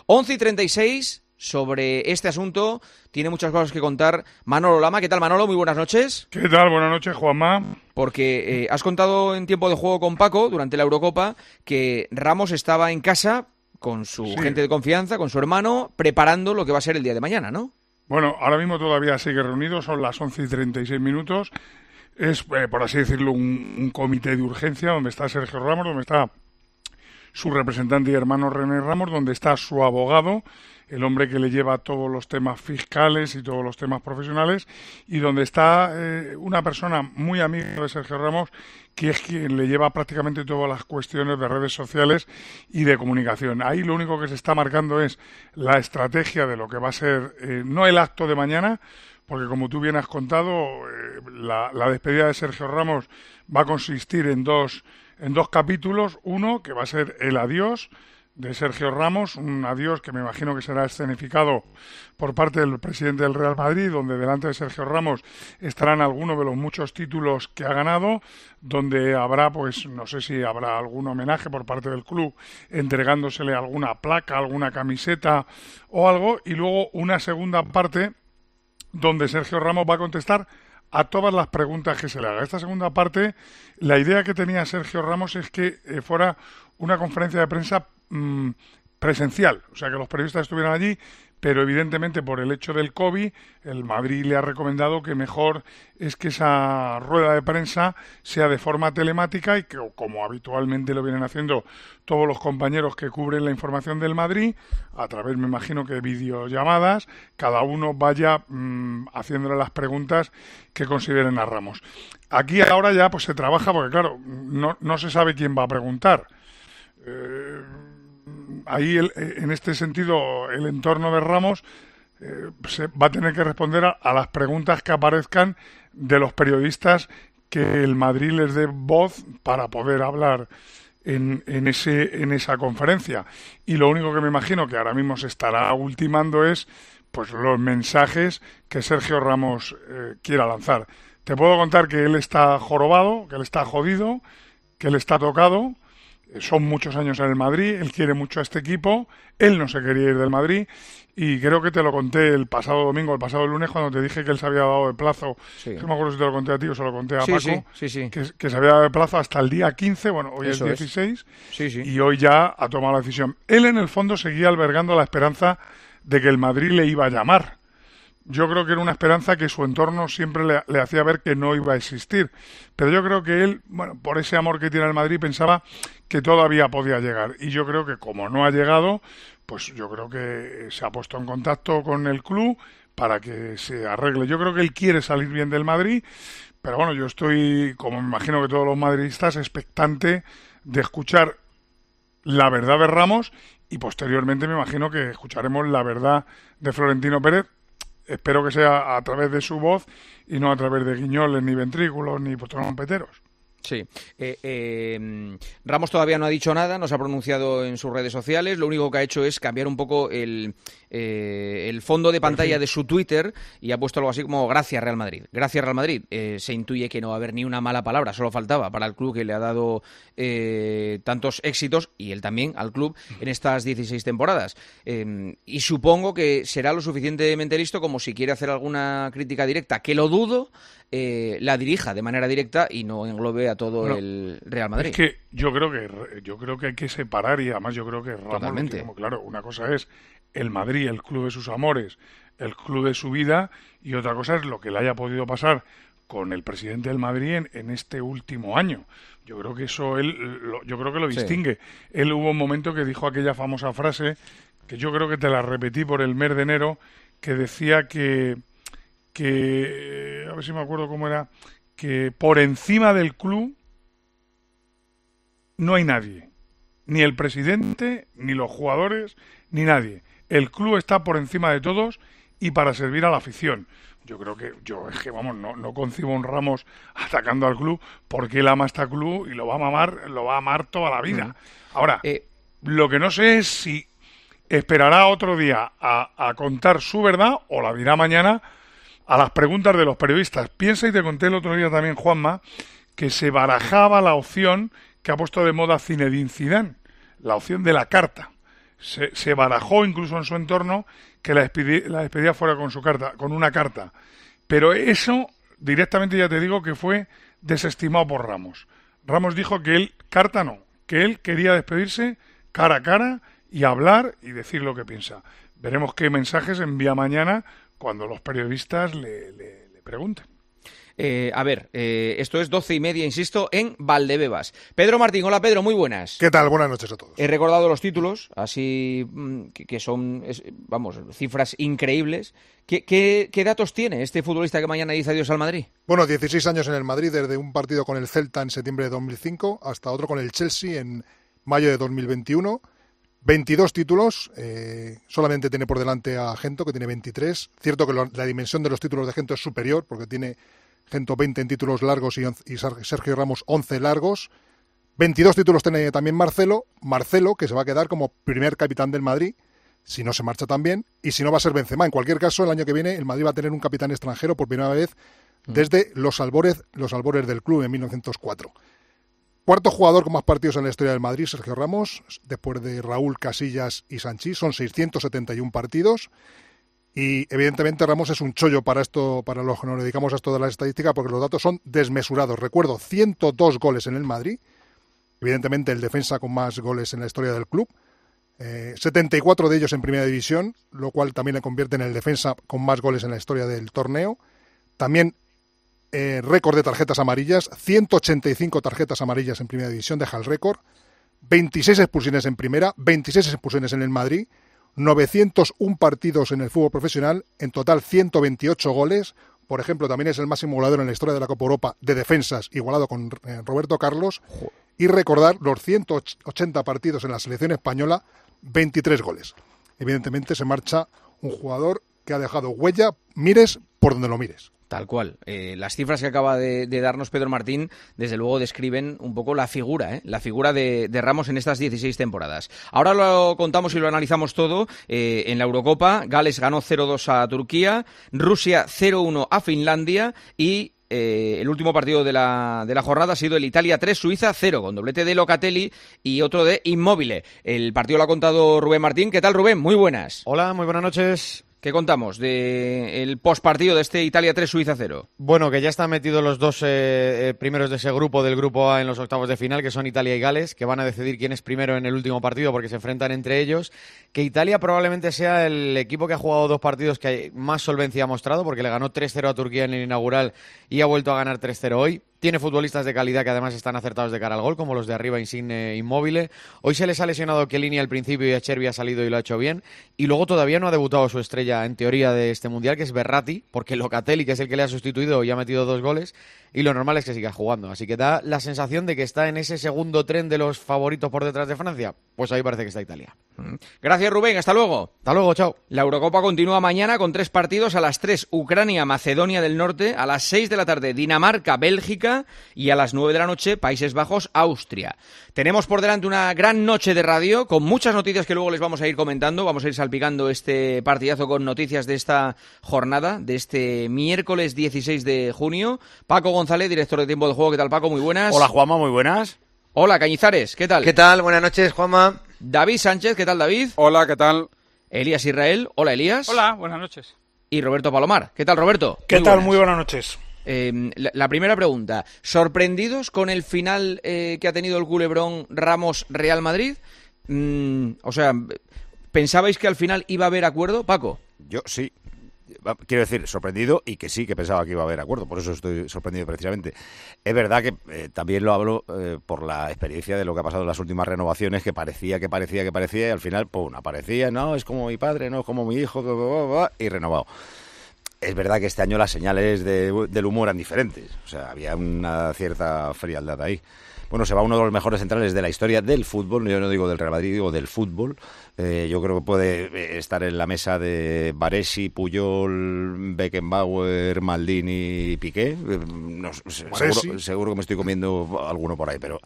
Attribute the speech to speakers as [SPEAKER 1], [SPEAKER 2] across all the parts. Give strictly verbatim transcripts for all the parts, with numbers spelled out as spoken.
[SPEAKER 1] once y treinta y seis, sobre este asunto tiene muchas cosas que contar Manolo Lama. ¿Qué tal, Manolo? Muy buenas noches.
[SPEAKER 2] ¿Qué tal? Buenas noches, Juanma.
[SPEAKER 1] Porque eh, has contado en tiempo de juego con Paco, durante la Eurocopa, que Ramos estaba en casa con su sí. gente de confianza, con su hermano, preparando lo que va a ser el día de mañana, ¿no?
[SPEAKER 2] Bueno, ahora mismo todavía sigue reunido, son las once y treinta y seis minutos. Es, eh, por así decirlo, un, un comité de urgencia donde está Sergio Ramos, donde está su representante y hermano René Ramos, donde está su abogado, el hombre que le lleva todos los temas fiscales y todos los temas profesionales, y donde está eh, una persona muy amiga de Sergio Ramos, que es quien le lleva prácticamente todas las cuestiones de redes sociales y de comunicación. Ahí lo único que se está marcando es la estrategia de lo que va a ser, eh, no el acto de mañana, porque como tú bien has contado, eh, la, la despedida de Sergio Ramos va a consistir en dos, en dos capítulos. Uno, que va a ser el adiós de Sergio Ramos, un adiós que me imagino que será escenificado por parte del presidente del Real Madrid, donde delante de Sergio Ramos estarán algunos de los muchos títulos que ha ganado, donde habrá, pues, no sé si habrá algún homenaje por parte del club, entregándosele alguna placa, alguna camiseta o algo, y luego una segunda parte donde Sergio Ramos va a contestar a todas las preguntas que se le haga. Esta segunda parte, la idea que tenía Sergio Ramos es que eh, fuera una conferencia de prensa mmm, presencial, o sea, que los periodistas estuvieran allí, pero evidentemente por el hecho del COVID, el Madrid le ha recomendado que mejor es que esa rueda de prensa sea de forma telemática y que, como habitualmente lo vienen haciendo todos los compañeros que cubren la información del Madrid, a través, me imagino, que de videollamadas, cada uno vaya mmm, haciéndole las preguntas que consideren a Ramos. Aquí ahora ya pues se trabaja porque, claro, no, no se sabe quién va a preguntar. Eh, ahí el, en este sentido el entorno de Ramos eh, se va a tener que responder a, a las preguntas que aparezcan de los periodistas que el Madrid les dé voz para poder hablar en, en, ese, en esa conferencia. Y lo único que me imagino que ahora mismo se estará ultimando es pues los mensajes que Sergio Ramos eh, quiera lanzar. Te puedo contar que él está jorobado, que él está jodido, que él está tocado. Son muchos años en el Madrid, él quiere mucho a este equipo, él no se quería ir del Madrid y creo que te lo conté el pasado domingo, el pasado lunes, cuando te dije que él se había dado de plazo, sí. que no me acuerdo si te lo conté a ti o se lo conté a
[SPEAKER 1] sí,
[SPEAKER 2] Paco,
[SPEAKER 1] sí, sí, sí.
[SPEAKER 2] Que, que se había dado de plazo hasta el día quince, bueno, hoy
[SPEAKER 1] Eso
[SPEAKER 2] es dieciséis,
[SPEAKER 1] es. Sí, sí.
[SPEAKER 2] Y hoy ya ha tomado la decisión. Él en el fondo seguía albergando la esperanza de que el Madrid le iba a llamar. Yo creo que era una esperanza que su entorno siempre le, le hacía ver que no iba a existir. Pero yo creo que él, bueno, por ese amor que tiene al Madrid, pensaba que todavía podía llegar. Y yo creo que como no ha llegado, pues yo creo que se ha puesto en contacto con el club para que se arregle. Yo creo que él quiere salir bien del Madrid, pero bueno, yo estoy, como me imagino que todos los madridistas, expectante de escuchar la verdad de Ramos y posteriormente me imagino que escucharemos la verdad de Florentino Pérez. Espero que sea a través de su voz y no a través de guiñoles, ni ventrículos, ni trompeteros.
[SPEAKER 1] Sí. Eh, eh, Ramos todavía no ha dicho nada, no se ha pronunciado en sus redes sociales. Lo único que ha hecho es cambiar un poco el, eh, el fondo de pantalla sí. de su Twitter y ha puesto algo así como gracias Real Madrid. Gracias Real Madrid. Eh, se intuye que no va a haber ni una mala palabra, solo faltaba para el club que le ha dado eh, tantos éxitos y él también al club en estas dieciséis temporadas. Eh, y supongo que será lo suficientemente listo como si quiere hacer alguna crítica directa, que lo dudo, eh, la dirija de manera directa y no englobe a todo bueno, el Real Madrid.
[SPEAKER 2] Es que yo creo que yo creo que hay que separar y además yo creo que Ramos
[SPEAKER 1] Totalmente.
[SPEAKER 2] Lo tiene, claro, una cosa es el Madrid, el club de sus amores, el club de su vida y otra cosa es lo que le haya podido pasar con el presidente del Madrid en, en este último año. Yo creo que eso él lo, yo creo que lo distingue. Sí. Él hubo un momento que dijo aquella famosa frase que yo creo que te la repetí por el mes de enero, que decía que que a ver si me acuerdo cómo era, que por encima del club no hay nadie, ni el presidente, ni los jugadores, ni nadie. El club está por encima de todos y para servir a la afición. Yo creo que, yo es que vamos, no, no concibo un Ramos atacando al club porque él ama a este club y lo va a amar, lo va a amar toda la vida. Ahora, eh, lo que no sé es si esperará otro día a, a contar su verdad o la dirá mañana a las preguntas de los periodistas. Piensa, y te conté el otro día también, Juanma, que se barajaba la opción que ha puesto de moda Zinedine Zidane, la opción de la carta. Se, se barajó incluso en su entorno que la despedida, la despedida fuera con su carta, con una carta. Pero eso directamente ya te digo que fue desestimado por Ramos. Ramos dijo que él, carta no, que él quería despedirse cara a cara y hablar y decir lo que piensa. Veremos qué mensajes envía mañana cuando los periodistas le, le, le pregunten.
[SPEAKER 1] Eh, a ver, eh, esto es doce y media, insisto, en Valdebebas. Pedro Martín, hola Pedro, muy buenas.
[SPEAKER 3] ¿Qué tal? Buenas noches a todos.
[SPEAKER 1] He recordado los títulos, así que, que son, es, vamos, cifras increíbles. ¿Qué, qué, ¿Qué datos tiene este futbolista que mañana dice adiós al Madrid?
[SPEAKER 3] Bueno, dieciséis años en el Madrid, desde un partido con el Celta en septiembre de dos mil cinco hasta otro con el Chelsea en mayo de dos mil veintiuno. veintidós títulos, eh, solamente tiene por delante a Gento, que tiene veintitrés. Cierto que lo, la dimensión de los títulos de Gento es superior, porque tiene Gento veinte en títulos largos y, y Sergio Ramos once largos. veintidós títulos tiene también Marcelo. Marcelo, que se va a quedar como primer capitán del Madrid, si no se marcha también, y si no va a ser Benzema. En cualquier caso, el año que viene el Madrid va a tener un capitán extranjero por primera vez desde los albores, los albores del club en mil novecientos cuatro. Cuarto jugador con más partidos en la historia del Madrid, Sergio Ramos, después de Raúl, Casillas y Sanchís, son seiscientos setenta y uno partidos. Y evidentemente Ramos es un chollo para esto, para los que nos dedicamos a esto de la estadística, porque los datos son desmesurados. Recuerdo, ciento dos goles en el Madrid, evidentemente el defensa con más goles en la historia del club, eh, setenta y cuatro de ellos en Primera División, lo cual también le convierte en el defensa con más goles en la historia del torneo. También eh, récord de tarjetas amarillas, ciento ochenta y cinco tarjetas amarillas en Primera División, deja el récord, veintiséis expulsiones en Primera, veintiséis expulsiones en el Madrid, novecientos uno partidos en el fútbol profesional, en total ciento veintiocho goles. Por ejemplo, también es el máximo goleador en la historia de la Copa Europa de defensas, igualado con eh, Roberto Carlos. Y recordar los ciento ochenta partidos en la selección española, veintitrés goles. Evidentemente se marcha un jugador que ha dejado huella, mires por donde lo mires.
[SPEAKER 1] Tal cual. Eh, las cifras que acaba de, de darnos Pedro Martín, desde luego describen un poco la figura, ¿eh? la figura de, de Ramos en estas dieciséis temporadas. Ahora lo contamos y lo analizamos todo. Eh, en la Eurocopa, Gales ganó cero dos a Turquía, Rusia cero uno a Finlandia y eh, el último partido de la, de la jornada ha sido el Italia tres, Suiza cero, con doblete de Locatelli y otro de Immobile. El partido lo ha contado Rubén Martín. ¿Qué tal, Rubén? Muy buenas.
[SPEAKER 4] Hola, muy buenas noches.
[SPEAKER 1] ¿Qué contamos del postpartido de este Italia tres, Suiza cero?
[SPEAKER 4] Bueno, que ya están metidos los dos eh, primeros de ese grupo, del grupo A, en los octavos de final, que son Italia y Gales, que van a decidir quién es primero en el último partido porque se enfrentan entre ellos. Que Italia probablemente sea el equipo que ha jugado dos partidos que más solvencia ha mostrado, porque le ganó tres cero a Turquía en el inaugural y ha vuelto a ganar tres cero hoy. Tiene futbolistas de calidad que además están acertados de cara al gol, como los de arriba, Insigne, Immobile. Hoy se les ha lesionado Chiellini al principio y Acerbi ha salido y lo ha hecho bien. Y luego todavía no ha debutado su estrella, en teoría, de este Mundial, que es Verratti, porque Locatelli, que es el que le ha sustituido, ya ha metido dos goles. Y lo normal es que siga jugando. Así que da la sensación de que está en ese segundo tren de los favoritos por detrás de Francia. Pues ahí parece que está Italia.
[SPEAKER 1] Gracias, Rubén. Hasta luego.
[SPEAKER 4] Hasta luego, chao.
[SPEAKER 1] La Eurocopa continúa mañana con tres partidos. A las tres, Ucrania, Macedonia del Norte. A las seis de la tarde, Dinamarca, Bélgica. Y a las nueve de la noche, Países Bajos, Austria. Tenemos por delante una gran noche de radio con muchas noticias que luego les vamos a ir comentando. Vamos a ir salpicando este partidazo con noticias de esta jornada, de este miércoles dieciséis de junio. Paco González, director de Tiempo de Juego. ¿Qué tal, Paco? Muy buenas.
[SPEAKER 5] Hola, Juanma, muy buenas.
[SPEAKER 1] Hola, Cañizares. ¿Qué tal?
[SPEAKER 6] ¿Qué tal? Buenas noches, Juanma.
[SPEAKER 1] David Sánchez. ¿Qué tal, David?
[SPEAKER 7] Hola, ¿qué tal?
[SPEAKER 1] Elías Israel. Hola, Elías.
[SPEAKER 7] Hola, buenas noches.
[SPEAKER 1] Y Roberto Palomar. ¿Qué tal, Roberto?
[SPEAKER 2] ¿Qué
[SPEAKER 1] Muy
[SPEAKER 2] tal?
[SPEAKER 1] buenas.
[SPEAKER 2] Muy buenas noches.
[SPEAKER 1] Eh, la, la primera pregunta. ¿Sorprendidos con el final eh, que ha tenido el culebrón Ramos-Real Madrid? Mm, o sea, ¿pensabais que al final iba a haber acuerdo, Paco?
[SPEAKER 5] Yo sí. Quiero decir, sorprendido y que sí, que pensaba que iba a haber acuerdo, por eso estoy sorprendido precisamente. Es verdad que eh, también lo hablo eh, por la experiencia de lo que ha pasado en las últimas renovaciones, que parecía, que parecía, que parecía, y al final, pum, aparecía, no, es como mi padre, no, es como mi hijo, bla, bla, bla, y renovado. Es verdad que este año las señales de, del humor eran diferentes, o sea, había una cierta frialdad ahí. Bueno, se va uno de los mejores centrales de la historia del fútbol, yo no digo del Real Madrid, digo del fútbol. Eh, yo creo que puede estar en la mesa de Baresi, Puyol, Beckenbauer, Maldini y Piqué. Eh, no, seguro, seguro que me estoy comiendo alguno por ahí, pero...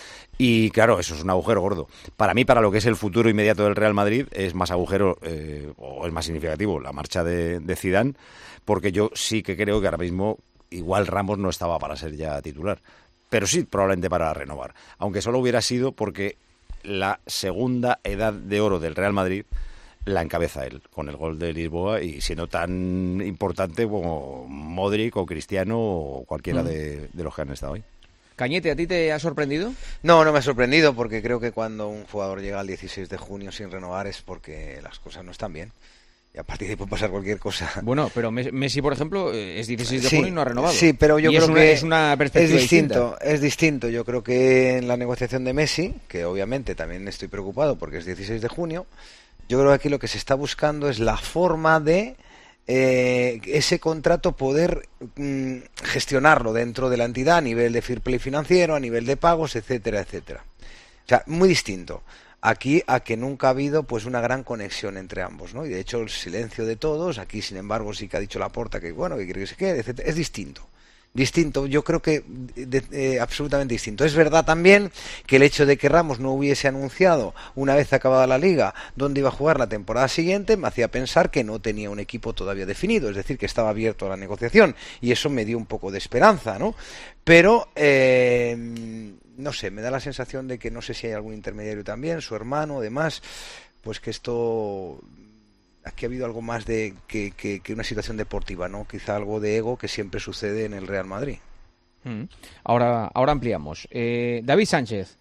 [SPEAKER 5] Y claro, eso es un agujero gordo. Para mí, para lo que es el futuro inmediato del Real Madrid, es más agujero, eh, o es más significativo, la marcha de, de Zidane, porque yo sí que creo que ahora mismo igual Ramos no estaba para ser ya titular. Pero sí, probablemente para renovar. Aunque solo hubiera sido porque la segunda edad de oro del Real Madrid la encabeza él, con el gol de Lisboa, y siendo tan importante como Modric o Cristiano o cualquiera mm. de, de los que han estado ahí.
[SPEAKER 1] Cañete, ¿a ti te ha sorprendido?
[SPEAKER 6] No, no me ha sorprendido, porque creo que cuando un jugador llega al dieciséis de junio sin renovar es porque las cosas no están bien. Y a partir de ahí puede pasar cualquier cosa.
[SPEAKER 1] Bueno, pero Messi, por ejemplo, es dieciséis de
[SPEAKER 6] sí,
[SPEAKER 1] junio y no ha renovado.
[SPEAKER 6] Sí, pero yo
[SPEAKER 1] y
[SPEAKER 6] creo
[SPEAKER 1] es una,
[SPEAKER 6] que
[SPEAKER 1] es una perspectiva
[SPEAKER 6] es distinto,
[SPEAKER 1] distinta.
[SPEAKER 6] Es distinto. Yo creo que en la negociación de Messi, que obviamente también estoy preocupado porque es dieciséis de junio, yo creo que aquí lo que se está buscando es la forma de eh, ese contrato poder mm, gestionarlo dentro de la entidad a nivel de fair play financiero, a nivel de pagos, etcétera, etcétera. O sea, muy distinto. Aquí a que nunca ha habido pues una gran conexión entre ambos, ¿no? Y de hecho el silencio de todos, aquí sin embargo sí que ha dicho Laporta que bueno, que quiere que se quede, etcétera. Es distinto. Distinto, yo creo que de, eh, absolutamente distinto. Es verdad también que el hecho de que Ramos no hubiese anunciado una vez acabada la Liga dónde iba a jugar la temporada siguiente me hacía pensar que no tenía un equipo todavía definido, es decir, que estaba abierto a la negociación, y eso me dio un poco de esperanza, ¿no? Pero eh, no sé, me da la sensación de que no sé si hay algún intermediario también, su hermano, demás, pues que esto... Aquí ha habido algo más de que, que, que una situación deportiva, ¿no? Quizá algo de ego que siempre sucede en el Real Madrid.
[SPEAKER 1] Mm. Ahora, ahora ampliamos. Eh, David Sánchez.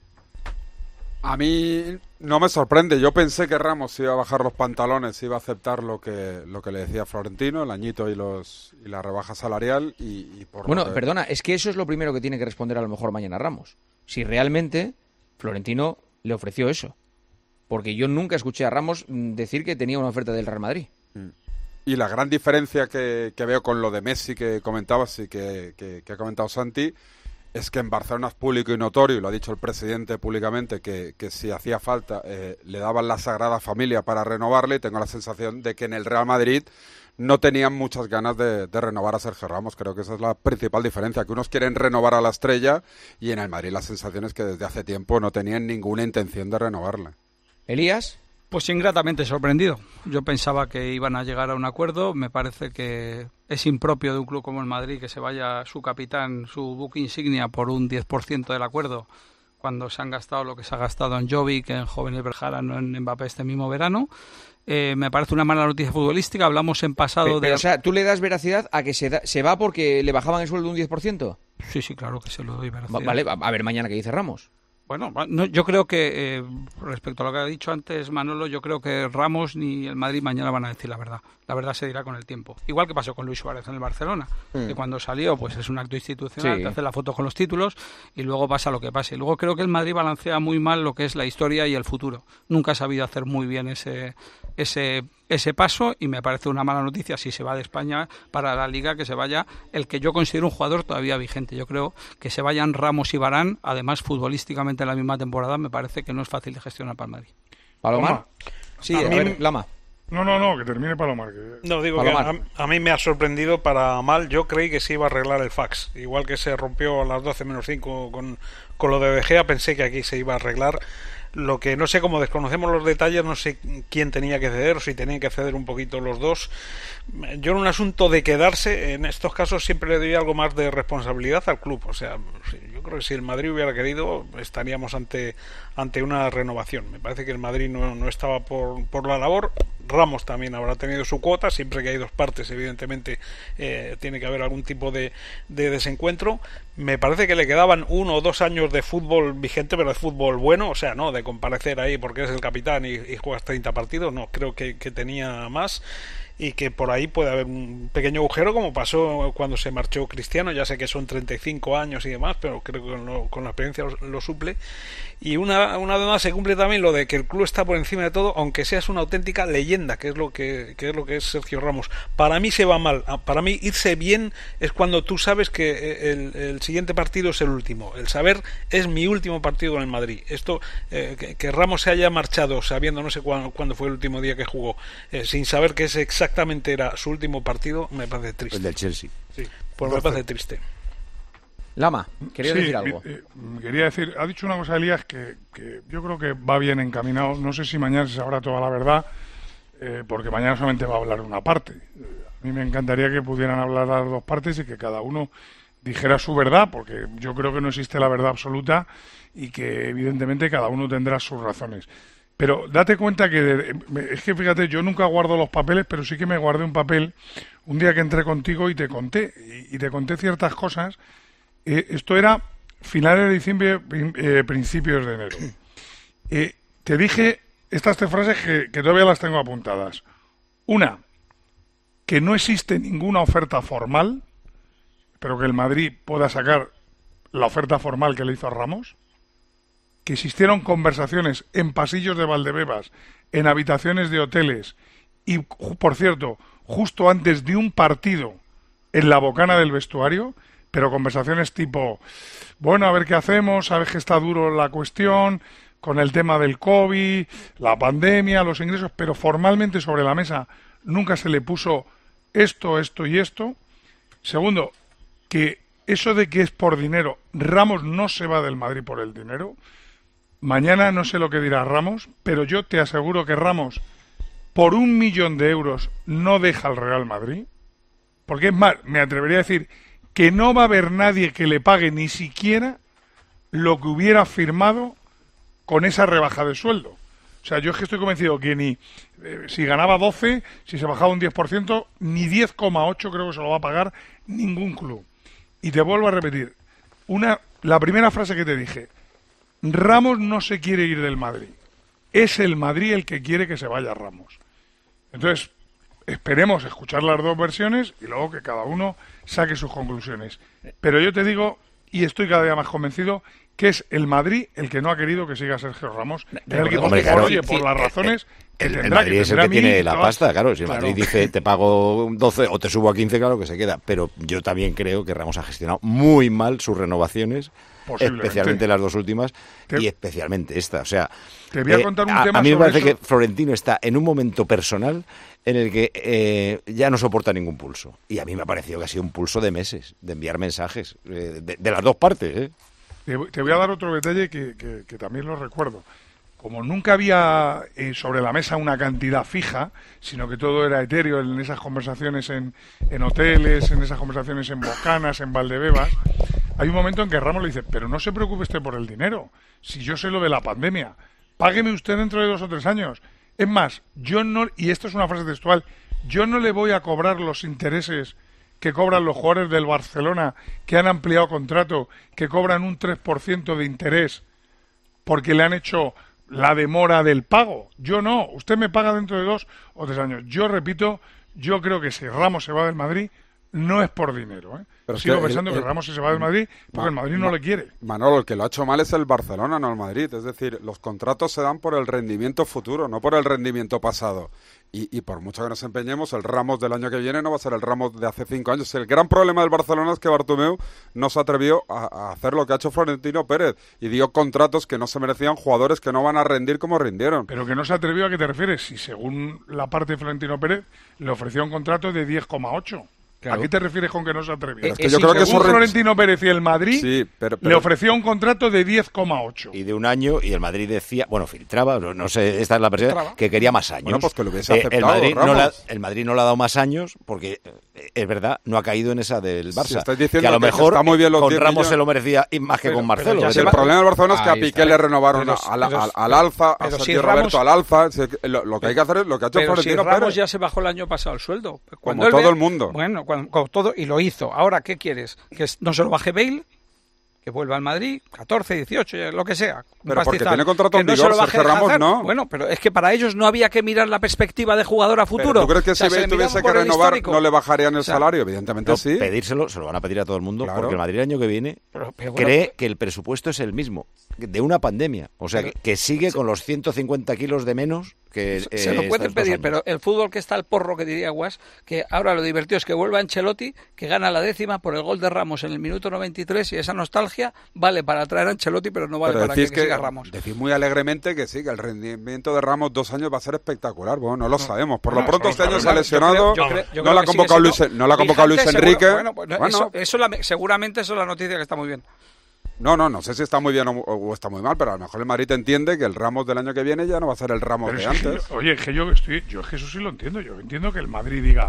[SPEAKER 7] A mí no me sorprende. Yo pensé que Ramos iba a bajar los pantalones, iba a aceptar lo que lo que le decía Florentino, el añito y los y la rebaja salarial. Y, y por
[SPEAKER 1] bueno,
[SPEAKER 7] que...
[SPEAKER 1] perdona, es que eso es lo primero que tiene que responder a lo mejor mañana Ramos. Si realmente Florentino le ofreció eso. Porque yo nunca escuché a Ramos decir que tenía una oferta del Real Madrid.
[SPEAKER 7] Y la gran diferencia que, que veo con lo de Messi que comentabas y que, que, que ha comentado Santi, es que en Barcelona es público y notorio, y lo ha dicho el presidente públicamente, que, que si hacía falta eh, le daban la Sagrada Familia para renovarle, y tengo la sensación de que en el Real Madrid no tenían muchas ganas de, de renovar a Sergio Ramos. Creo que esa es la principal diferencia, que unos quieren renovar a la estrella, y en el Madrid la sensación es que desde hace tiempo no tenían ninguna intención de renovarle.
[SPEAKER 1] Elías.
[SPEAKER 8] Pues ingratamente sorprendido. Yo pensaba que iban a llegar a un acuerdo. Me parece que es impropio de un club como el Madrid que se vaya su capitán, su buque insignia, por un diez por ciento del acuerdo, cuando se han gastado lo que se ha gastado en Jovic, en jóvenes Berjarano, en Mbappé este mismo verano. Eh, me parece una mala noticia futbolística. Hablamos en pasado
[SPEAKER 1] pero,
[SPEAKER 8] de...
[SPEAKER 1] Pero, o sea, ¿tú le das veracidad a que se, da, se va porque le bajaban el sueldo un diez por ciento?
[SPEAKER 8] Sí, sí, claro que se lo doy veracidad.
[SPEAKER 1] Vale, a ver mañana qué dice Ramos.
[SPEAKER 8] Bueno, no, yo creo que, eh, respecto a lo que ha dicho antes Manolo, yo creo que Ramos ni el Madrid mañana van a decir la verdad. La verdad se dirá con el tiempo. Igual que pasó con Luis Suárez en el Barcelona, mm. que cuando salió pues es un acto institucional, sí. te hace la foto con los títulos y luego pasa lo que pase. Luego creo que el Madrid balancea muy mal lo que es la historia y el futuro. Nunca ha sabido hacer muy bien ese ese ese paso, y me parece una mala noticia si se va de España para la Liga, que se vaya el que yo considero un jugador todavía vigente. Yo creo que se vayan Ramos y Varane, además futbolísticamente en la misma temporada, me parece que no es fácil de gestionar para el Madrid.
[SPEAKER 1] ¿Palomar? Sí, a, a mí, ver, Lama.
[SPEAKER 2] No, no, no, que termine Palomar. Que...
[SPEAKER 9] No, digo
[SPEAKER 1] Palomar.
[SPEAKER 9] que a, a mí me ha sorprendido para mal. Yo creí que se iba a arreglar el fax. Igual que se rompió a las doce menos cinco con, con lo de De Gea, pensé que aquí se iba a arreglar. Lo que no sé, como desconocemos los detalles, no sé quién tenía que ceder o si tenían que ceder un poquito los dos. Yo en un asunto de quedarse, en estos casos siempre le doy algo más de responsabilidad al club. O sea, yo creo que si el Madrid hubiera querido, estaríamos ante ante una renovación. Me parece que el Madrid no, no estaba por, por la labor. Ramos también habrá tenido su cuota. Siempre que hay dos partes, evidentemente, eh, tiene que haber algún tipo de, de desencuentro. Me parece que le quedaban uno o dos años de fútbol vigente, pero de fútbol bueno, o sea, no de comparecer ahí porque es el capitán y, y juegas treinta partidos. No, creo que, que tenía más, y que por ahí puede haber un pequeño agujero, como pasó cuando se marchó Cristiano. Ya sé que son treinta y cinco años y demás, pero creo que con, lo, con la experiencia lo, lo suple. Y una, una vez más se cumple también lo de que el club está por encima de todo, aunque seas una auténtica leyenda, que es lo que, que es lo que es Sergio Ramos. Para mí se va mal. Para mí irse bien es cuando tú sabes que el, el siguiente partido es el último. El saber es mi último partido en el Madrid. Esto, eh, que, que Ramos se haya marchado sabiendo, no sé cuándo, cuándo fue el último día que jugó, eh, sin saber que ese exactamente era su último partido, me parece triste.
[SPEAKER 5] El del Chelsea.
[SPEAKER 9] Sí, pues me parece triste.
[SPEAKER 1] Lama, quería
[SPEAKER 2] sí,
[SPEAKER 1] decir algo.
[SPEAKER 2] Eh, quería decir, ha dicho una cosa Elías que, que yo creo que va bien encaminado. No sé si mañana se sabrá toda la verdad, eh, porque mañana solamente va a hablar una parte. Eh, a mí me encantaría que pudieran hablar las dos partes y que cada uno dijera su verdad, porque yo creo que no existe la verdad absoluta y que evidentemente cada uno tendrá sus razones. Pero date cuenta que, es que fíjate, yo nunca guardo los papeles, pero sí que me guardé un papel un día que entré contigo y te conté, y, y te conté ciertas cosas. Eh, esto era finales de diciembre, eh, principios de enero. Eh, te dije estas tres frases que, que todavía las tengo apuntadas. Una, que no existe ninguna oferta formal, pero que el Madrid pueda sacar la oferta formal que le hizo a Ramos. Que existieron conversaciones en pasillos de Valdebebas, en habitaciones de hoteles y, por cierto, justo antes de un partido en la bocana del vestuario, pero conversaciones tipo, bueno, a ver qué hacemos, sabes que está duro la cuestión, con el tema del COVID, la pandemia, los ingresos, pero formalmente sobre la mesa nunca se le puso esto, esto y esto. Segundo, que eso de que es por dinero, Ramos no se va del Madrid por el dinero. Mañana no sé lo que dirá Ramos, pero yo te aseguro que Ramos, por un millón de euros, no deja al Real Madrid. Porque es más, me atrevería a decir que no va a haber nadie que le pague ni siquiera lo que hubiera firmado con esa rebaja de sueldo. O sea, yo es que estoy convencido que ni eh, si ganaba doce, si se bajaba un diez por ciento, ni diez coma ocho creo que se lo va a pagar ningún club. Y te vuelvo a repetir, una la primera frase que te dije, Ramos no se quiere ir del Madrid. Es el Madrid el que quiere que se vaya Ramos. Entonces, esperemos escuchar las dos versiones y luego que cada uno saque sus conclusiones. Pero yo te digo, y estoy cada día más convencido, que es el Madrid el que no ha querido que siga Sergio Ramos. El que,
[SPEAKER 5] Hombre,
[SPEAKER 2] por,
[SPEAKER 5] claro,
[SPEAKER 2] oye, por las razones que
[SPEAKER 5] el,
[SPEAKER 2] tendrá,
[SPEAKER 5] el Madrid
[SPEAKER 2] que
[SPEAKER 5] es el que tiene la
[SPEAKER 2] todas...
[SPEAKER 5] pasta, claro. Si el
[SPEAKER 2] claro.
[SPEAKER 5] Madrid dice te pago doce o te subo a quince, claro que se queda. Pero yo también creo que Ramos ha gestionado muy mal sus renovaciones, especialmente las dos últimas te... y especialmente esta. O sea,
[SPEAKER 2] te voy a contar un
[SPEAKER 5] eh,
[SPEAKER 2] tema
[SPEAKER 5] a, a mí me
[SPEAKER 2] sobre
[SPEAKER 5] parece
[SPEAKER 2] eso.
[SPEAKER 5] que Florentino está en un momento personal en el que eh, ya no soporta ningún pulso. Y a mí me ha parecido que ha sido un pulso de meses, de enviar mensajes, eh, de, de las dos partes, ¿eh?
[SPEAKER 2] Te, te voy a dar otro detalle que, que, que también lo recuerdo. Como nunca había eh, sobre la mesa una cantidad fija, sino que todo era etéreo en esas conversaciones en, en hoteles, en esas conversaciones en bocanas, en Valdebebas, hay un momento en que Ramos le dice, pero no se preocupe usted por el dinero, si yo sé lo de la pandemia, págueme usted dentro de dos o tres años. Es más, yo no, y esto es una frase textual, yo no le voy a cobrar los intereses que cobran los jugadores del Barcelona que han ampliado contrato, que cobran un tres por ciento de interés porque le han hecho la demora del pago. Yo no, usted me paga dentro de dos o tres años. Yo repito, yo creo que si Ramos se va del Madrid no es por dinero, ¿eh? Pero sigo que pensando el, el, que Ramos se va del Madrid porque Ma, el Madrid no Ma, le quiere.
[SPEAKER 7] Manolo, el que lo ha hecho mal es el Barcelona, no el Madrid. Es decir, los contratos se dan por el rendimiento futuro, no por el rendimiento pasado. Y, y por mucho que nos empeñemos, el Ramos del año que viene no va a ser el Ramos de hace cinco años. El gran problema del Barcelona es que Bartomeu no se atrevió a, a hacer lo que ha hecho Florentino Pérez y dio contratos que no se merecían, jugadores que no van a rendir como rindieron.
[SPEAKER 2] Pero que no se atrevió, ¿a qué te refieres? Si según la parte de Florentino Pérez le ofreció un contrato de diez coma ocho. Claro. ¿A qué te refieres con que no se atrevió?
[SPEAKER 7] Es que yo creo que
[SPEAKER 2] según
[SPEAKER 7] eso
[SPEAKER 2] Florentino Pérez y el Madrid
[SPEAKER 7] sí, pero, pero...
[SPEAKER 2] le ofreció un contrato de diez coma ocho.
[SPEAKER 5] Y de un año, y el Madrid decía, bueno, filtraba, no, no sé, esta es la versión, que quería más años.
[SPEAKER 7] Bueno, pues que lo hubiese aceptado,
[SPEAKER 5] eh, el, Madrid
[SPEAKER 7] Ramos.
[SPEAKER 5] no la, el Madrid no le ha dado más años porque, eh, es verdad, no ha caído en esa del Barça.
[SPEAKER 7] Sí,
[SPEAKER 5] que a lo
[SPEAKER 7] que
[SPEAKER 5] mejor
[SPEAKER 7] está muy bien los
[SPEAKER 5] con Ramos
[SPEAKER 7] millones.
[SPEAKER 5] Se lo merecía y más que
[SPEAKER 7] pero,
[SPEAKER 5] con Marcelo.
[SPEAKER 7] El va... problema del Barcelona es que
[SPEAKER 1] Ahí
[SPEAKER 7] a Piqué
[SPEAKER 1] está.
[SPEAKER 7] le renovaron
[SPEAKER 1] pero,
[SPEAKER 7] al,
[SPEAKER 1] pero,
[SPEAKER 7] al, al Alfa, a Sergio
[SPEAKER 8] si
[SPEAKER 7] Roberto
[SPEAKER 8] Ramos,
[SPEAKER 7] al Alfa. Lo, lo que hay que hacer es lo que ha hecho
[SPEAKER 8] pero
[SPEAKER 7] Florentino
[SPEAKER 8] si Ramos
[SPEAKER 7] Pérez.
[SPEAKER 8] ya se bajó el año pasado el sueldo.
[SPEAKER 7] Cuando Como todo
[SPEAKER 8] ve,
[SPEAKER 7] el mundo.
[SPEAKER 8] Bueno, cuando, cuando todo, y lo hizo. Ahora, ¿qué quieres? ¿Que no se lo baje Bale? Que vuelva al Madrid, catorce, dieciocho, lo que sea.
[SPEAKER 7] Pero porque tiene contrato en
[SPEAKER 8] no
[SPEAKER 7] vigor, Sergio Ramos no.
[SPEAKER 8] Bueno, pero es que para ellos no había que mirar la perspectiva de jugador a futuro.
[SPEAKER 7] ¿Pero tú crees que
[SPEAKER 8] o sea,
[SPEAKER 7] si Bale tuviese que renovar no le bajarían el o sea, salario? Evidentemente
[SPEAKER 5] no,
[SPEAKER 7] sí.
[SPEAKER 5] Pedírselo, se lo van a pedir a todo el mundo,
[SPEAKER 7] claro.
[SPEAKER 5] porque el Madrid el año que viene pero, pero bueno, cree que el presupuesto es el mismo, de una pandemia. O sea, pero, que, que sigue sí. con los ciento cincuenta kilos de menos que
[SPEAKER 8] Se, eh, se lo pueden pedir, pero el fútbol que está al porro, que diría Guas, que ahora lo divertido es que vuelva Ancelotti, que gana la décima por el gol de Ramos en el minuto noventa y tres, y esa nostalgia vale para traer a Ancelotti, pero no vale
[SPEAKER 7] pero
[SPEAKER 8] para que, que,
[SPEAKER 7] que
[SPEAKER 8] siga Ramos.
[SPEAKER 7] Decís muy alegremente que sí, que el rendimiento de Ramos dos años va a ser espectacular. Bueno, no lo no, sabemos. Por no, lo pronto este año se ha lesionado, yo creo, yo creo, yo no la ha convocado Luis, no la ha convocado Luis Enrique.
[SPEAKER 8] Seguro, bueno, pues, bueno. Eso, eso la, seguramente eso es la noticia que está muy bien.
[SPEAKER 7] No, no, no sé si está muy bien o, o está muy mal, pero a lo mejor el Madrid entiende que el Ramos del año que viene ya no va a ser el Ramos pero de antes.
[SPEAKER 2] Que yo, oye, es que yo estoy, yo es que eso sí lo entiendo. Yo entiendo que el Madrid diga,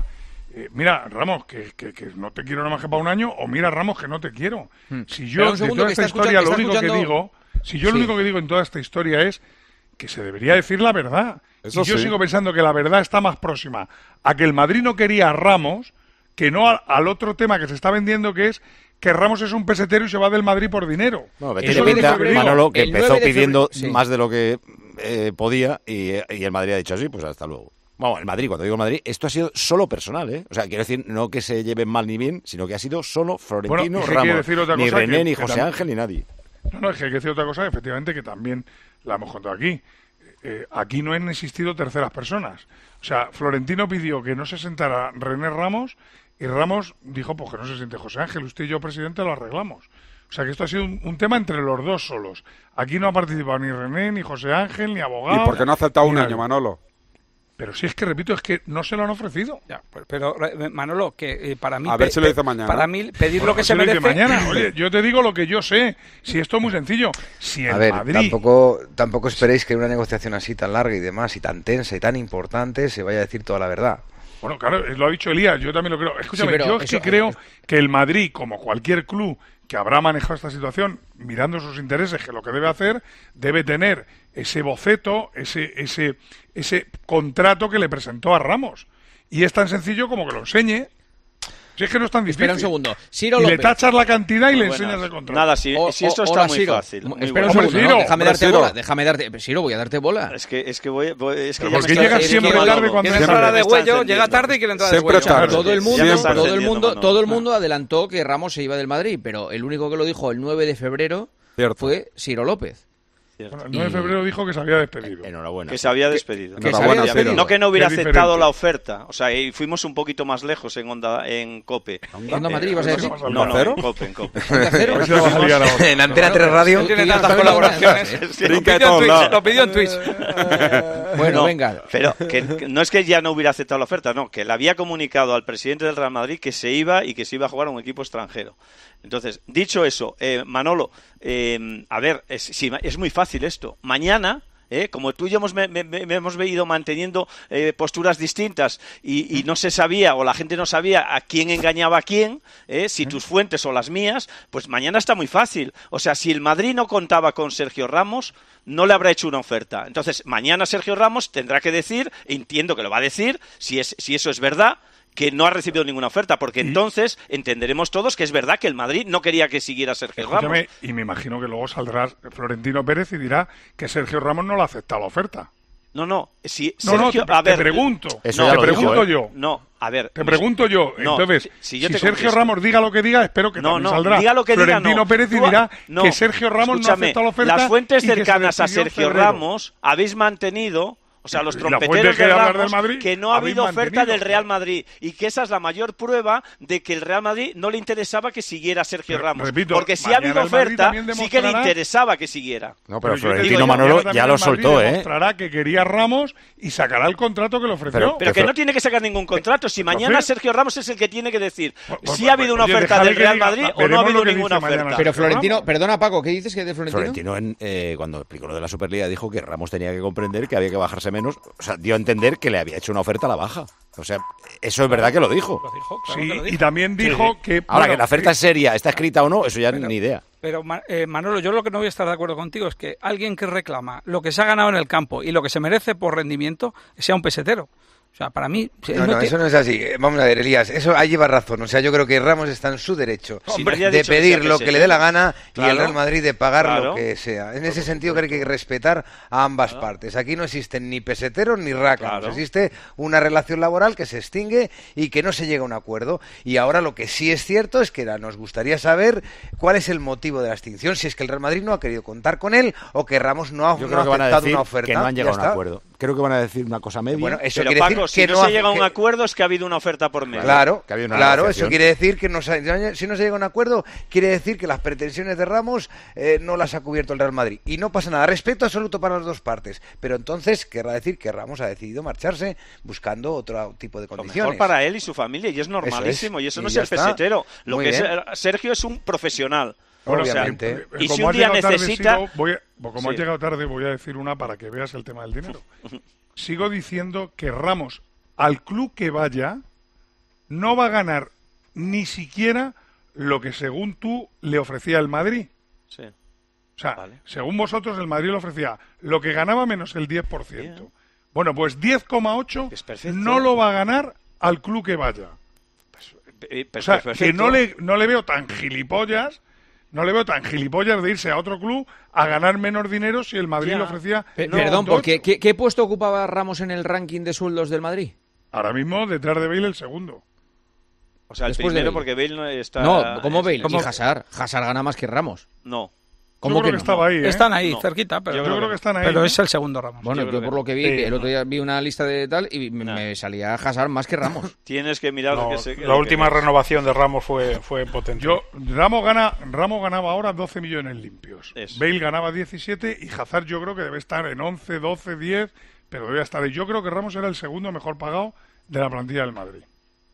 [SPEAKER 2] eh, mira, Ramos, que, que, que no te quiero nada más que para un año, o mira, Ramos, que no te quiero. Hmm. Si yo, de toda esta historia, lo único que digo, si yo sí. lo único que digo en toda esta historia es que se debería decir la verdad. Eso y yo sí. sigo pensando que la verdad está más próxima a que el Madrid no quería a Ramos que no a, al otro tema que se está vendiendo, que es que Ramos es un pesetero y se va del Madrid por dinero.
[SPEAKER 5] No, Eso es lo que Manolo, que empezó pidiendo sí. más de lo que eh, podía y, y el Madrid ha dicho así, pues hasta luego. Vamos, el Madrid, cuando digo Madrid, esto ha sido solo personal, ¿eh? O sea, quiero decir, no que se lleven mal ni bien, sino que ha sido solo Florentino,
[SPEAKER 2] bueno,
[SPEAKER 5] Ramos,
[SPEAKER 2] decir otra
[SPEAKER 5] ni
[SPEAKER 2] cosa
[SPEAKER 5] René,
[SPEAKER 2] que,
[SPEAKER 5] ni
[SPEAKER 2] que
[SPEAKER 5] José
[SPEAKER 2] también,
[SPEAKER 5] Ángel, ni nadie.
[SPEAKER 2] No, no, es que hay que decir otra cosa, efectivamente, que también la hemos contado aquí. Eh, aquí no han existido terceras personas. O sea, Florentino pidió que no se sentara René Ramos y Ramos dijo, pues que no se siente José Ángel, usted y yo, presidente, lo arreglamos. O sea, que esto ha sido un, un tema entre los dos solos. Aquí no ha participado ni René, ni José Ángel, ni abogado.
[SPEAKER 7] ¿Y por qué no ha aceptado un año, Manolo?
[SPEAKER 2] Pero si es que, repito, es que no se lo han ofrecido.
[SPEAKER 8] Ya, pero, Manolo, que eh, para mí...
[SPEAKER 7] A ver si lo dice mañana.
[SPEAKER 8] Para mí, pedir
[SPEAKER 2] bueno,
[SPEAKER 8] lo que se merece...
[SPEAKER 2] mañana. Oye, yo te digo lo que yo sé. Si esto es muy sencillo. Si el
[SPEAKER 6] a ver,
[SPEAKER 2] Madrid...
[SPEAKER 6] tampoco, tampoco esperéis que en una negociación así tan larga y demás, y tan tensa y tan importante, se vaya a decir toda la verdad.
[SPEAKER 2] Bueno, claro, lo ha dicho Elías, yo también lo creo. Escúchame,
[SPEAKER 1] sí,
[SPEAKER 2] yo es
[SPEAKER 1] eso,
[SPEAKER 2] que creo que el Madrid, como cualquier club que habrá manejado esta situación, mirando sus intereses, que lo que debe hacer, debe tener ese boceto, ese, ese, ese contrato que le presentó a Ramos. Y es tan sencillo como que lo enseñe. Si es que no es tan difícil.
[SPEAKER 1] Espera un segundo. Ciro
[SPEAKER 2] y
[SPEAKER 1] López.
[SPEAKER 2] le tachas la cantidad y
[SPEAKER 10] muy
[SPEAKER 2] le
[SPEAKER 10] buenas.
[SPEAKER 2] enseñas el contrato.
[SPEAKER 10] Nada, si,
[SPEAKER 1] o,
[SPEAKER 10] si esto
[SPEAKER 1] o,
[SPEAKER 10] está
[SPEAKER 1] hola,
[SPEAKER 10] muy
[SPEAKER 1] Ciro.
[SPEAKER 10] fácil. Muy
[SPEAKER 1] Espera un
[SPEAKER 2] Hombre,
[SPEAKER 1] segundo,
[SPEAKER 2] Ciro,
[SPEAKER 1] no, déjame
[SPEAKER 2] hombre,
[SPEAKER 1] darte
[SPEAKER 2] Ciro.
[SPEAKER 1] bola, déjame darte... Ciro, voy a darte bola.
[SPEAKER 10] Es que, es que voy, voy es que
[SPEAKER 2] Pero
[SPEAKER 10] ya
[SPEAKER 2] ¿por qué
[SPEAKER 10] me
[SPEAKER 2] llegas
[SPEAKER 10] está-
[SPEAKER 2] siempre
[SPEAKER 10] es que
[SPEAKER 2] tarde
[SPEAKER 10] me-
[SPEAKER 2] cuando
[SPEAKER 10] que
[SPEAKER 2] es
[SPEAKER 10] me
[SPEAKER 8] Entra
[SPEAKER 2] tarde?
[SPEAKER 8] la de
[SPEAKER 10] está
[SPEAKER 8] Güello,
[SPEAKER 10] entendiendo.
[SPEAKER 8] llega tarde y quiere entrar de
[SPEAKER 7] Siempre
[SPEAKER 8] Güello.
[SPEAKER 7] tarde.
[SPEAKER 1] Todo el
[SPEAKER 10] Ya
[SPEAKER 1] mundo,
[SPEAKER 10] me está
[SPEAKER 1] todo el
[SPEAKER 10] entendiendo,
[SPEAKER 1] mundo,
[SPEAKER 10] no.
[SPEAKER 1] todo el mundo adelantó que Ramos se iba del Madrid, pero el único que lo dijo el nueve de febrero
[SPEAKER 7] Cierto.
[SPEAKER 1] fue Ciro López.
[SPEAKER 2] Bueno, el nueve de febrero dijo que se había despedido.
[SPEAKER 5] Enhorabuena.
[SPEAKER 10] Que se había despedido.
[SPEAKER 1] Que se
[SPEAKER 7] Enhorabuena,
[SPEAKER 1] había
[SPEAKER 7] Ciro.
[SPEAKER 1] despedido.
[SPEAKER 10] No que no hubiera
[SPEAKER 2] Qué
[SPEAKER 10] aceptado
[SPEAKER 2] diferente.
[SPEAKER 10] la oferta. O sea, y fuimos un poquito más lejos en Onda, en COPE.
[SPEAKER 1] Onda Madrid, ¿vas a decir?
[SPEAKER 2] ¿Onda
[SPEAKER 10] No, no,
[SPEAKER 7] Cero?
[SPEAKER 10] en COPE, en COPE.
[SPEAKER 1] Onda Cero.
[SPEAKER 2] A ver si la vas a liar ahora.
[SPEAKER 6] En Antena tres Radio.
[SPEAKER 8] Tiene
[SPEAKER 1] Tú ya
[SPEAKER 8] tantas
[SPEAKER 1] sabes
[SPEAKER 8] colaboraciones.
[SPEAKER 1] lo que
[SPEAKER 8] Sí, lo
[SPEAKER 7] Brinca de
[SPEAKER 8] pidió en
[SPEAKER 7] todos
[SPEAKER 8] Twitch,
[SPEAKER 7] lados.
[SPEAKER 8] lo pidió en Twitch.
[SPEAKER 1] Bueno,
[SPEAKER 10] No,
[SPEAKER 1] venga.
[SPEAKER 10] Pero que, que no es que ya no hubiera aceptado la oferta, no, que le había comunicado al presidente del Real Madrid que se iba y que se iba a jugar a un equipo extranjero. Entonces, dicho eso, eh, Manolo, eh, a ver, es, sí, es muy fácil esto. Mañana... ¿Eh? Como tú y yo hemos, me, me, me hemos ido manteniendo eh, posturas distintas y, y no se sabía o la gente no sabía a quién engañaba a quién, ¿eh? Si tus fuentes o las mías, pues mañana está muy fácil. O sea, si el Madrid no contaba con Sergio Ramos, no le habrá hecho una oferta. Entonces, mañana Sergio Ramos tendrá que decir, entiendo que lo va a decir, si, es, si eso es verdad, que no ha recibido ninguna oferta, porque entonces entenderemos todos que es verdad que el Madrid no quería que siguiera Sergio
[SPEAKER 2] Escúchame,
[SPEAKER 10] Ramos.
[SPEAKER 2] y me imagino que luego saldrá Florentino Pérez y dirá que Sergio Ramos no le ha aceptado la oferta.
[SPEAKER 10] No, no, si
[SPEAKER 2] No, no,
[SPEAKER 10] Sergio,
[SPEAKER 2] te,
[SPEAKER 10] a
[SPEAKER 2] te
[SPEAKER 10] ver,
[SPEAKER 2] pregunto.
[SPEAKER 5] Eso
[SPEAKER 10] no,
[SPEAKER 5] ya
[SPEAKER 2] te
[SPEAKER 5] lo dijo,
[SPEAKER 2] pregunto
[SPEAKER 5] ¿eh?
[SPEAKER 2] yo.
[SPEAKER 10] No, a ver.
[SPEAKER 2] Te pregunto yo.
[SPEAKER 10] No,
[SPEAKER 2] Entonces,
[SPEAKER 10] si- si
[SPEAKER 2] si,
[SPEAKER 10] yo te
[SPEAKER 2] Sergio
[SPEAKER 10] contesto.
[SPEAKER 2] Ramos diga lo que diga, espero que
[SPEAKER 10] No,
[SPEAKER 2] también
[SPEAKER 10] no,
[SPEAKER 2] saldrá
[SPEAKER 10] diga lo que diga,
[SPEAKER 2] Florentino
[SPEAKER 10] no.
[SPEAKER 2] Pérez y
[SPEAKER 10] Tú-
[SPEAKER 2] dirá
[SPEAKER 10] no,
[SPEAKER 2] que Sergio Ramos no ha
[SPEAKER 10] escúchame,
[SPEAKER 2] aceptado la oferta.
[SPEAKER 10] las fuentes
[SPEAKER 2] y que se
[SPEAKER 10] cercanas a
[SPEAKER 2] despidió en
[SPEAKER 10] Sergio
[SPEAKER 2] febrero.
[SPEAKER 10] Ramos habéis mantenido... O sea, los
[SPEAKER 2] Y la fuente
[SPEAKER 10] trompeteros
[SPEAKER 2] que
[SPEAKER 10] de
[SPEAKER 2] hablar
[SPEAKER 10] Ramos,
[SPEAKER 2] del Madrid,
[SPEAKER 10] que no ha
[SPEAKER 2] habéis
[SPEAKER 10] habido oferta
[SPEAKER 2] mantenido.
[SPEAKER 10] del Real Madrid y que esa es la mayor prueba de que el Real Madrid no le interesaba que siguiera Sergio
[SPEAKER 2] Pero,
[SPEAKER 10] Ramos.
[SPEAKER 2] repito,
[SPEAKER 10] porque si ha
[SPEAKER 2] mañana
[SPEAKER 10] habido
[SPEAKER 2] el Madrid
[SPEAKER 10] oferta,
[SPEAKER 2] también
[SPEAKER 10] sí que le
[SPEAKER 2] demostrará-
[SPEAKER 10] interesaba que siguiera.
[SPEAKER 5] No, pero,
[SPEAKER 2] yo te
[SPEAKER 5] Florentino
[SPEAKER 2] digo,
[SPEAKER 5] Manolo
[SPEAKER 2] mañana
[SPEAKER 5] ya
[SPEAKER 2] también
[SPEAKER 5] lo
[SPEAKER 2] el Madrid
[SPEAKER 5] soltó, ¿eh?
[SPEAKER 2] demostrará que quería Ramos y sacará el contrato que le ofreció.
[SPEAKER 5] Pero-
[SPEAKER 10] Pero que
[SPEAKER 5] Pero-
[SPEAKER 10] no tiene que sacar ningún contrato. Si mañana
[SPEAKER 2] Entonces-
[SPEAKER 10] Sergio Ramos es el que tiene que decir
[SPEAKER 2] Pues-
[SPEAKER 10] si ha habido una
[SPEAKER 2] oye,
[SPEAKER 10] oferta
[SPEAKER 2] déjale
[SPEAKER 10] del
[SPEAKER 2] que
[SPEAKER 10] Real
[SPEAKER 2] diga,
[SPEAKER 10] Madrid o no ha
[SPEAKER 2] veremos
[SPEAKER 10] habido
[SPEAKER 2] lo que
[SPEAKER 10] ninguna
[SPEAKER 2] dice mañana
[SPEAKER 10] oferta.
[SPEAKER 1] Pero
[SPEAKER 2] Sergio
[SPEAKER 1] Florentino,
[SPEAKER 2] Ramos.
[SPEAKER 1] perdona Paco, ¿qué dices que de Florentino?
[SPEAKER 5] Florentino, en, eh, cuando explicó lo de la Superliga, dijo que Ramos tenía que comprender que había que bajarse menos. O sea, dio a entender que le había hecho una oferta a la baja. O sea, eso es verdad que lo dijo.
[SPEAKER 8] Lo dijo, claro
[SPEAKER 2] Sí,
[SPEAKER 8] que lo
[SPEAKER 2] y
[SPEAKER 8] dijo.
[SPEAKER 2] también dijo que...
[SPEAKER 5] Ahora,
[SPEAKER 2] bueno,
[SPEAKER 5] que la oferta es seria, está escrita o no, eso ya
[SPEAKER 8] Pero-
[SPEAKER 5] ni idea.
[SPEAKER 8] Pero Ma- eh, Manolo, yo lo que no voy a estar de acuerdo contigo es que alguien que reclama lo que se ha ganado en el campo y lo que se merece por rendimiento sea un pesetero. O sea, para mí...
[SPEAKER 6] No,
[SPEAKER 8] no
[SPEAKER 6] no,
[SPEAKER 8] te-
[SPEAKER 6] eso no es así. Vamos a ver, Elías, eso ahí lleva razón. O sea, yo creo que Ramos está en su derecho
[SPEAKER 10] Si nadie ha
[SPEAKER 6] de
[SPEAKER 10] dicho que
[SPEAKER 6] pedir
[SPEAKER 10] sea
[SPEAKER 6] lo que
[SPEAKER 10] pesetero.
[SPEAKER 6] le dé la gana y
[SPEAKER 10] Claro.
[SPEAKER 6] el Real Madrid de pagar
[SPEAKER 10] Claro.
[SPEAKER 6] lo que sea. En ese sentido creo que hay que respetar a ambas partes. Aquí no existen ni peseteros ni rácanos.
[SPEAKER 10] Claro.
[SPEAKER 6] Existe una relación laboral que se extingue y que no se llega a un acuerdo. Y ahora lo que sí es cierto es que nos gustaría saber cuál es el motivo de la extinción. Si es que el Real Madrid no ha querido contar con él o que Ramos no ha,
[SPEAKER 5] Yo
[SPEAKER 6] no
[SPEAKER 5] creo
[SPEAKER 6] ha
[SPEAKER 5] que van a
[SPEAKER 6] aceptado
[SPEAKER 5] decir
[SPEAKER 6] una oferta.
[SPEAKER 5] que no han
[SPEAKER 6] Ya
[SPEAKER 5] llegado a un
[SPEAKER 6] está.
[SPEAKER 5] acuerdo. Creo que van a decir una cosa media.
[SPEAKER 6] Bueno, eso
[SPEAKER 10] Pero
[SPEAKER 6] quiere
[SPEAKER 10] Paco,
[SPEAKER 6] decir
[SPEAKER 10] si
[SPEAKER 6] que
[SPEAKER 10] no,
[SPEAKER 6] no
[SPEAKER 10] se
[SPEAKER 6] hace-
[SPEAKER 10] llega a un
[SPEAKER 6] que-
[SPEAKER 10] acuerdo es que ha habido una oferta por medio.
[SPEAKER 6] Claro,
[SPEAKER 5] que había una
[SPEAKER 6] claro,
[SPEAKER 5] negociación.
[SPEAKER 6] eso quiere decir que no se- si no se llega a un acuerdo, quiere decir que las pretensiones de Ramos eh, no las ha cubierto el Real Madrid. Y no pasa nada, respeto absoluto para las dos partes. Pero entonces querrá decir que Ramos ha decidido marcharse buscando otro tipo de
[SPEAKER 10] Lo
[SPEAKER 6] condiciones.
[SPEAKER 10] mejor para él y su familia, y es normalísimo, y eso
[SPEAKER 6] Y
[SPEAKER 10] no es
[SPEAKER 6] ya
[SPEAKER 10] el
[SPEAKER 6] está.
[SPEAKER 10] pesetero. Lo
[SPEAKER 6] Muy
[SPEAKER 10] que es,
[SPEAKER 6] bien.
[SPEAKER 10] eh, Sergio es un profesional.
[SPEAKER 2] Bueno,
[SPEAKER 10] O sea,
[SPEAKER 6] obviamente.
[SPEAKER 2] eh,
[SPEAKER 10] y
[SPEAKER 2] como
[SPEAKER 10] si un
[SPEAKER 2] has
[SPEAKER 10] día
[SPEAKER 2] llegado tarde,
[SPEAKER 10] necesita...
[SPEAKER 2] Siro, voy a- como
[SPEAKER 10] Sí.
[SPEAKER 2] has llegado tarde, voy a decir una para que veas el tema del dinero. Sigo diciendo que Ramos, al club que vaya, no va a ganar ni siquiera lo que según tú le ofrecía el Madrid.
[SPEAKER 10] Sí.
[SPEAKER 2] O sea,
[SPEAKER 10] Vale.
[SPEAKER 2] según vosotros el Madrid le ofrecía lo que ganaba menos el diez por ciento. Bien. Bueno, pues diez coma ocho no lo va a ganar al club que vaya.
[SPEAKER 10] Pues, eh, pues,
[SPEAKER 2] o sea,
[SPEAKER 10] pues
[SPEAKER 2] que no le, no le veo tan gilipollas, no le veo tan gilipollas de irse a otro club a ganar menos dinero si el Madrid
[SPEAKER 10] ya.
[SPEAKER 2] le ofrecía...
[SPEAKER 1] Pe-
[SPEAKER 2] no,
[SPEAKER 1] Perdón,
[SPEAKER 2] dos.
[SPEAKER 1] porque ¿qué, ¿qué puesto ocupaba Ramos en el ranking de sueldos del Madrid?
[SPEAKER 2] Ahora mismo detrás de Bale el segundo.
[SPEAKER 10] O sea, el
[SPEAKER 1] Después de
[SPEAKER 10] primero
[SPEAKER 1] Bale.
[SPEAKER 10] porque Bale no está...
[SPEAKER 1] No, ¿cómo Bale?
[SPEAKER 10] ¿Cómo?
[SPEAKER 1] Y Hazard. Hazard gana más que Ramos.
[SPEAKER 10] No.
[SPEAKER 1] ¿Cómo
[SPEAKER 2] Yo creo
[SPEAKER 1] que
[SPEAKER 2] que
[SPEAKER 1] no?
[SPEAKER 2] estaba ahí, ¿eh?
[SPEAKER 8] Están ahí,
[SPEAKER 10] No.
[SPEAKER 8] cerquita, pero,
[SPEAKER 2] Yo creo que están ahí,
[SPEAKER 8] pero
[SPEAKER 2] ¿no?
[SPEAKER 8] es el segundo Ramos.
[SPEAKER 1] Bueno,
[SPEAKER 10] Yo
[SPEAKER 1] yo,
[SPEAKER 10] creo que
[SPEAKER 1] por lo que vi,
[SPEAKER 2] Sí,
[SPEAKER 1] que el
[SPEAKER 2] no.
[SPEAKER 1] otro día vi una lista de tal y me,
[SPEAKER 10] Nah.
[SPEAKER 1] me salía Hazard más que Ramos.
[SPEAKER 10] Tienes que mirar
[SPEAKER 9] No,
[SPEAKER 10] lo que se...
[SPEAKER 9] la
[SPEAKER 10] lo que
[SPEAKER 9] última
[SPEAKER 10] ves.
[SPEAKER 9] renovación de Ramos fue, fue potente.
[SPEAKER 2] Yo, Ramos, gana, Ramos ganaba ahora doce millones limpios.
[SPEAKER 10] Eso.
[SPEAKER 2] Bale ganaba diecisiete y Hazard yo creo que debe estar en once, doce, diez, pero debe estar ahí. Yo creo que Ramos era el segundo mejor pagado de la plantilla del Madrid.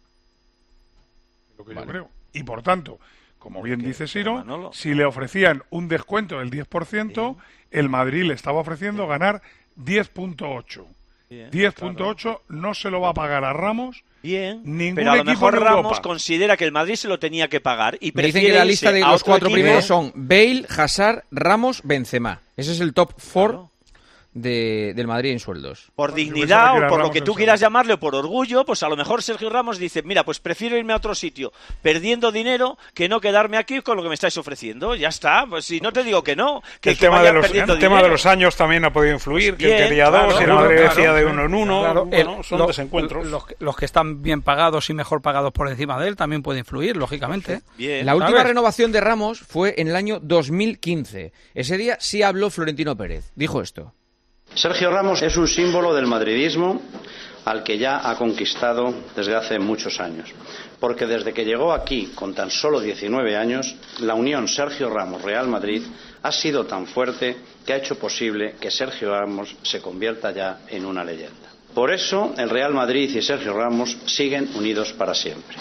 [SPEAKER 2] Lo que
[SPEAKER 1] Vale.
[SPEAKER 2] yo creo. Y por tanto, como bien
[SPEAKER 10] ¿Qué?
[SPEAKER 2] dice Siro,
[SPEAKER 10] Manolo.
[SPEAKER 2] si le ofrecían un descuento del diez por ciento, el Madrid le estaba ofreciendo ganar diez punto ocho.
[SPEAKER 10] Bien,
[SPEAKER 2] diez punto ocho no se lo va a pagar a Ramos.
[SPEAKER 10] Bien,
[SPEAKER 2] Ningún
[SPEAKER 10] pero a lo
[SPEAKER 2] equipo
[SPEAKER 10] mejor
[SPEAKER 2] en
[SPEAKER 10] Ramos
[SPEAKER 2] Europa.
[SPEAKER 10] considera que el Madrid se lo tenía que pagar y
[SPEAKER 1] Me dicen
[SPEAKER 10] prefiere
[SPEAKER 1] que la
[SPEAKER 10] irse
[SPEAKER 1] lista de
[SPEAKER 10] a
[SPEAKER 1] los
[SPEAKER 10] otro
[SPEAKER 1] cuatro
[SPEAKER 10] equipo.
[SPEAKER 1] primeros son Bale, Hazard, Ramos, Benzema. Ese es el top four
[SPEAKER 10] Claro.
[SPEAKER 1] de, del Madrid en sueldos.
[SPEAKER 10] Por
[SPEAKER 2] Yo pensaba
[SPEAKER 10] dignidad
[SPEAKER 2] que
[SPEAKER 10] o
[SPEAKER 2] era
[SPEAKER 10] por lo
[SPEAKER 2] Ramos
[SPEAKER 10] que
[SPEAKER 2] el
[SPEAKER 10] tú
[SPEAKER 2] segundo.
[SPEAKER 10] quieras llamarle o por orgullo, pues a lo mejor Sergio Ramos dice, mira, pues prefiero irme a otro sitio perdiendo dinero que no quedarme aquí con lo que me estáis ofreciendo. Ya está, pues si no te digo que no, que,
[SPEAKER 9] el
[SPEAKER 10] que
[SPEAKER 9] tema,
[SPEAKER 10] vaya
[SPEAKER 9] de los,
[SPEAKER 10] perdiendo
[SPEAKER 9] el tema
[SPEAKER 10] dinero.
[SPEAKER 9] de los años también ha podido influir,
[SPEAKER 10] Pues
[SPEAKER 9] que él
[SPEAKER 10] bien,
[SPEAKER 9] quería
[SPEAKER 10] claro,
[SPEAKER 9] dos y el
[SPEAKER 10] claro,
[SPEAKER 9] Madrid
[SPEAKER 10] claro,
[SPEAKER 9] decía de
[SPEAKER 10] claro.
[SPEAKER 9] uno en uno.
[SPEAKER 8] Claro,
[SPEAKER 9] Bueno,
[SPEAKER 8] el-
[SPEAKER 9] son
[SPEAKER 8] lo-
[SPEAKER 9] desencuentros.
[SPEAKER 8] Los, que- los que están bien pagados y mejor pagados por encima de él también puede influir, lógicamente.
[SPEAKER 10] Bien.
[SPEAKER 1] La última
[SPEAKER 8] ¿sabes?
[SPEAKER 1] renovación de Ramos fue en el año dos mil quince. Ese día sí habló Florentino Pérez. Dijo esto.
[SPEAKER 11] Sergio Ramos es un símbolo del madridismo al que ya ha conquistado desde hace muchos años, porque desde que llegó aquí con tan solo diecinueve años, la unión Sergio Ramos-Real Madrid ha sido tan fuerte que ha hecho posible que Sergio Ramos se convierta ya en una leyenda. Por eso, el Real Madrid y Sergio Ramos siguen unidos para siempre.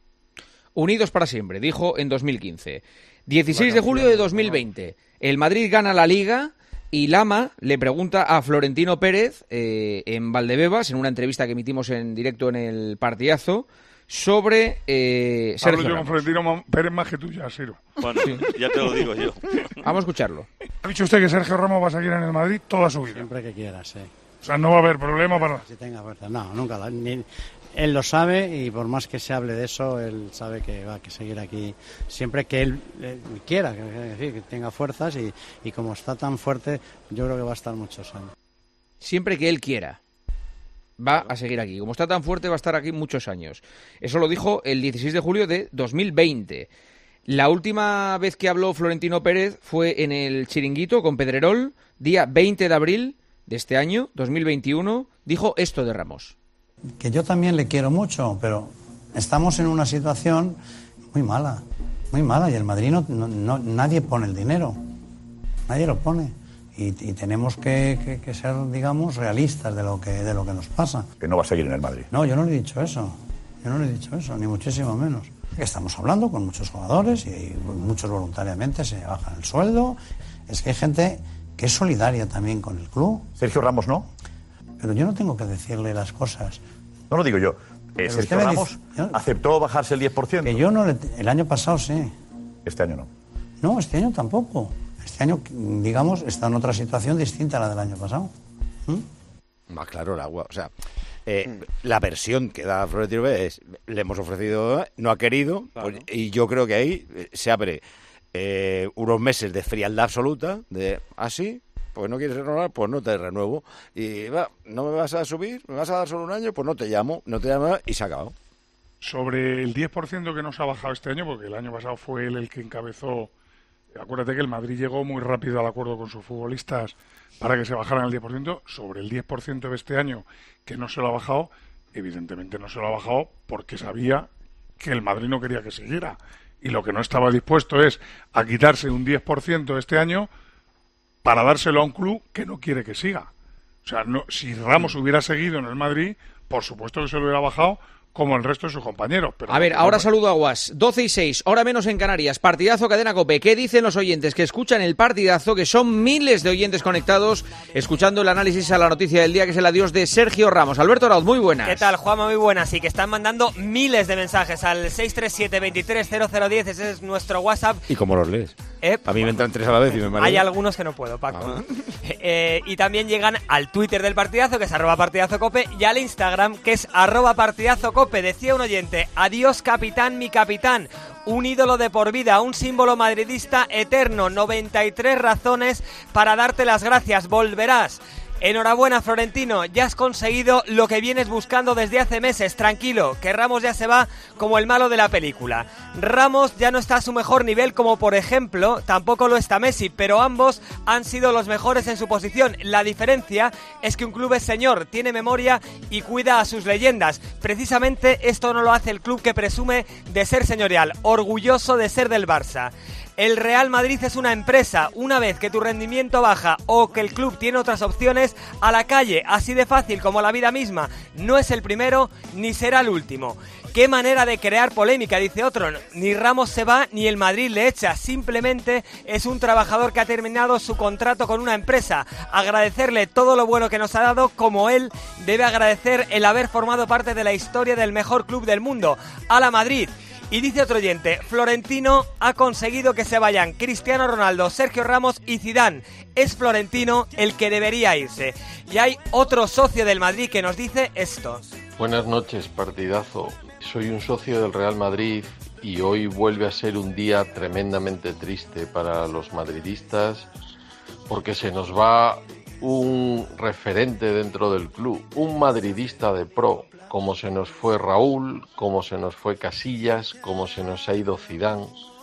[SPEAKER 1] Unidos para siempre, dijo en dos mil quince. dieciséis de julio de dos mil veinte. El Madrid gana la Liga y Lama le pregunta a Florentino Pérez eh, en Valdebebas, en una entrevista que emitimos en directo en el Partidazo, sobre eh,
[SPEAKER 2] Hablo
[SPEAKER 1] Sergio
[SPEAKER 2] yo con
[SPEAKER 1] Ramos.
[SPEAKER 2] Florentino Mon- Pérez más que tú ya, Siro.
[SPEAKER 10] Bueno, ya te lo digo yo.
[SPEAKER 1] Vamos a escucharlo.
[SPEAKER 2] Ha dicho usted que Sergio Ramos va a seguir en el Madrid toda su vida.
[SPEAKER 12] Siempre que quiera, sí.
[SPEAKER 2] O sea, no va a haber problema para...
[SPEAKER 12] Si tenga fuerza. No, nunca. La, ni- él lo sabe y por más que se hable de eso, él sabe que va a que seguir aquí siempre que él eh, quiera, que, que- que tenga fuerzas y, y como está tan fuerte, yo creo que va a estar muchos años.
[SPEAKER 1] Siempre que él quiera. Va a seguir aquí. Como está tan fuerte, va a estar aquí muchos años. Eso lo dijo el dieciséis de julio de dos mil veinte. La última vez que habló Florentino Pérez fue en el Chiringuito con Pedrerol, día veinte de abril de este año, dos mil veintiuno. Dijo esto de Ramos.
[SPEAKER 12] Que yo también le quiero mucho, pero estamos en una situación muy mala, muy mala y el Madrid no, no- no- nadie pone el dinero, nadie lo pone. Y, y tenemos que, que- que ser, digamos, realistas de lo que de lo que nos pasa.
[SPEAKER 13] Que no va a seguir en el Madrid.
[SPEAKER 12] No, yo no le he dicho eso. Yo no le he dicho eso, ni muchísimo menos. Estamos hablando con muchos jugadores y muchos voluntariamente se bajan el sueldo. Es que hay gente que es solidaria también con el club.
[SPEAKER 13] Sergio Ramos no.
[SPEAKER 12] Pero yo no tengo que decirle las cosas.
[SPEAKER 13] No lo digo yo. Eh,
[SPEAKER 12] Pero
[SPEAKER 13] Sergio
[SPEAKER 12] usted me
[SPEAKER 13] Ramos
[SPEAKER 12] dice- yo-
[SPEAKER 13] aceptó bajarse el diez por ciento.
[SPEAKER 12] Que yo no le, el año pasado sí.
[SPEAKER 13] Este año no.
[SPEAKER 12] No, este año tampoco. Este año, digamos, está en otra situación distinta a la del año pasado. ¿Mm?
[SPEAKER 5] Más claro el agua. O sea, eh, la versión que da Florentino Pérez es, le hemos ofrecido, no ha querido,
[SPEAKER 10] Claro.
[SPEAKER 5] pues, y yo creo que ahí eh, se abre eh, unos meses de frialdad absoluta, de, ah, sí, pues no quieres renovar, pues no te renuevo. Y va, no me vas a subir, me vas a dar solo un año, pues no te llamo, no te llamo y se ha acabado.
[SPEAKER 2] Sobre el diez por ciento que nos ha bajado este año, porque el año pasado fue él el que encabezó. Acuérdate que el Madrid llegó muy rápido al acuerdo con sus futbolistas para que se bajaran el diez por ciento. Sobre el diez por ciento de este año que no se lo ha bajado, evidentemente no se lo ha bajado porque sabía que el Madrid no quería que siguiera. Y lo que no estaba dispuesto es a quitarse un diez por ciento este año para dárselo a un club que no quiere que siga. O sea, no, si Ramos hubiera seguido en el Madrid, por supuesto que se lo hubiera bajado como el resto de sus compañeros. Pero
[SPEAKER 1] a ver,
[SPEAKER 2] no,
[SPEAKER 1] ahora
[SPEAKER 2] no,
[SPEAKER 1] saludo a Guas. doce y seis, hora menos en Canarias. Partidazo Cadena COPE. ¿Qué dicen los oyentes que escuchan el partidazo? Que son miles de oyentes conectados, escuchando el análisis a la noticia del día, que es el adiós de Sergio Ramos. Alberto Arauz, muy buenas.
[SPEAKER 14] ¿Qué tal, Juanma? Muy buenas. Sí, que están mandando miles de mensajes al seis tres siete, veintitrés cero cero diez. Ese es nuestro WhatsApp.
[SPEAKER 5] ¿Y cómo los lees?
[SPEAKER 14] Eh,
[SPEAKER 5] a mí me entran tres a la vez y me mareo.
[SPEAKER 14] Hay algunos que no puedo, Paco. Ah. Eh, y también llegan al Twitter del partidazo, que es arroba partidazo cope, y al Instagram, que es arroba partidazo cope. Decía un oyente: adiós capitán, mi capitán, un ídolo de por vida, un símbolo madridista eterno, noventa y tres razones para darte las gracias, volverás. Enhorabuena, Florentino, ya has conseguido lo que vienes buscando desde hace meses. Tranquilo, que Ramos ya se va como el malo de la película. Ramos ya no está a su mejor nivel, como por ejemplo, tampoco lo está Messi, pero ambos han sido los mejores en su posición. La diferencia es que un club es señor, tiene memoria y cuida a sus leyendas. Precisamente esto no lo hace el club que presume de ser señorial, orgulloso de ser del Barça. El Real Madrid es una empresa. Una vez que tu rendimiento baja o que el club tiene otras opciones, a la calle, así de fácil como la vida misma. No es el primero ni será el último. ¡Qué manera de crear polémica!, dice otro. Ni Ramos se va ni el Madrid le echa. Simplemente es un trabajador que ha terminado su contrato con una empresa. Agradecerle todo lo bueno que nos ha dado, como él debe agradecer el haber formado parte de la historia del mejor club del mundo. ¡A la Madrid! Y dice otro oyente: Florentino ha conseguido que se vayan Cristiano Ronaldo, Sergio Ramos y Zidane. Es Florentino el que debería irse. Y hay otro socio del Madrid que nos dice esto.
[SPEAKER 15] Buenas noches, partidazo. Soy un socio del Real Madrid y hoy vuelve a ser un día tremendamente triste para los madridistas, porque se nos va un referente dentro del club, un madridista de pro, como se nos fue Raúl, como se nos fue Casillas, como se nos ha ido Zidane.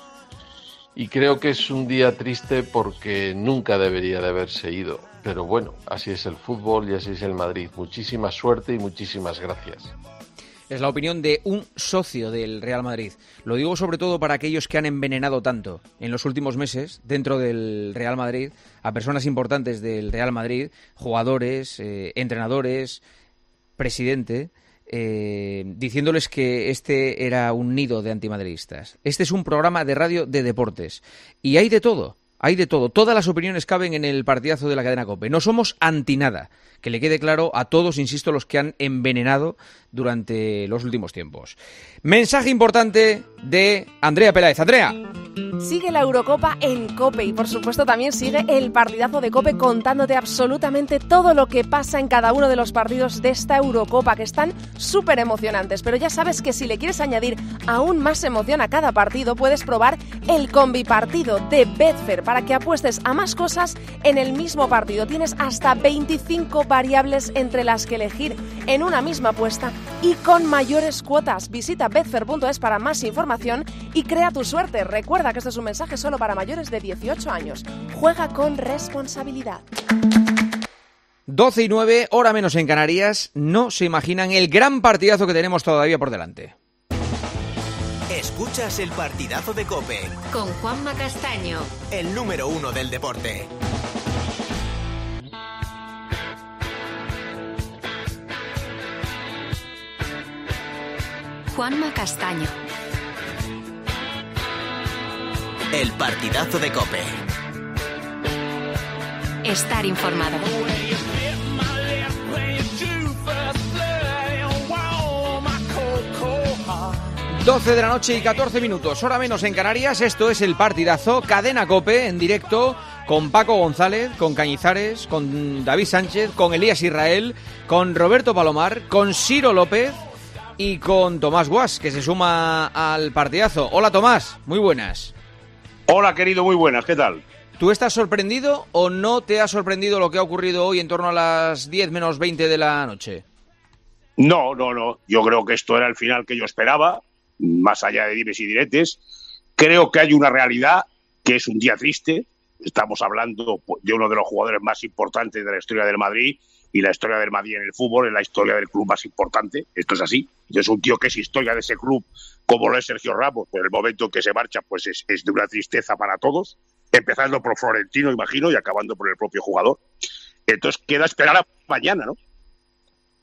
[SPEAKER 15] Y creo que es un día triste porque nunca debería de haberse ido. Pero bueno, así es el fútbol y así es el Madrid. Muchísima suerte y muchísimas gracias.
[SPEAKER 1] Es la opinión de un socio del Real Madrid. Lo digo sobre todo para aquellos que han envenenado tanto en los últimos meses dentro del Real Madrid a personas importantes del Real Madrid, jugadores, eh, entrenadores, presidente, eh, diciéndoles que este era un nido de antimadridistas. Este es un programa de radio de deportes y hay de todo. Hay de todo, todas las opiniones caben en el partidazo de la cadena COPE. No somos anti nada, que le quede claro a todos, insisto, los que han envenenado durante los últimos tiempos. Mensaje importante de Andrea Peláez. Andrea.
[SPEAKER 16] Sigue la Eurocopa en COPE y por supuesto también sigue el partidazo de COPE contándote absolutamente todo lo que pasa en cada uno de los partidos de esta Eurocopa, que están súper emocionantes. Pero ya sabes que si le quieres añadir aún más emoción a cada partido, puedes probar el combipartido de Betfair para que apuestes a más cosas en el mismo partido. Tienes hasta veinticinco variables entre las que elegir en una misma apuesta y con mayores cuotas. Visita betfair punto es para más información y crea tu suerte. Recuerda que esto es un mensaje solo para mayores de dieciocho años. Juega con responsabilidad.
[SPEAKER 1] doce y nueve, hora menos en Canarias. No se imaginan el gran partidazo que tenemos todavía por delante.
[SPEAKER 17] Escuchas el partidazo de COPE
[SPEAKER 18] con Juanma Castaño,
[SPEAKER 17] el número uno del deporte.
[SPEAKER 18] Juanma Castaño.
[SPEAKER 17] El partidazo de COPE.
[SPEAKER 18] Estar informado.
[SPEAKER 1] doce de la noche y catorce minutos, hora menos en Canarias. Esto es el partidazo, cadena COPE en directo con Paco González, con Cañizares, con David Sánchez, con Elías Israel, con Roberto Palomar, con Ciro López y con Tomás Guas, que se suma al partidazo. Hola Tomás, muy buenas.
[SPEAKER 19] Hola querido, muy buenas, ¿qué tal?
[SPEAKER 1] ¿Tú estás sorprendido o no te ha sorprendido lo que ha ocurrido hoy en torno a las diez menos veinte de la noche?
[SPEAKER 19] No, no, no, yo creo que esto era el final que yo esperaba, más allá de dimes y diretes. Creo que hay una realidad que es un día triste. Estamos hablando de uno de los jugadores más importantes de la historia del Madrid, y la historia del Madrid en el fútbol es la historia del club más importante. Esto es así. Es un tío que es historia de ese club, como lo es Sergio Ramos. Por el momento en que se marcha, pues es, es de una tristeza para todos, empezando por Florentino, imagino, y acabando por el propio jugador. Entonces queda esperar a mañana, ¿no?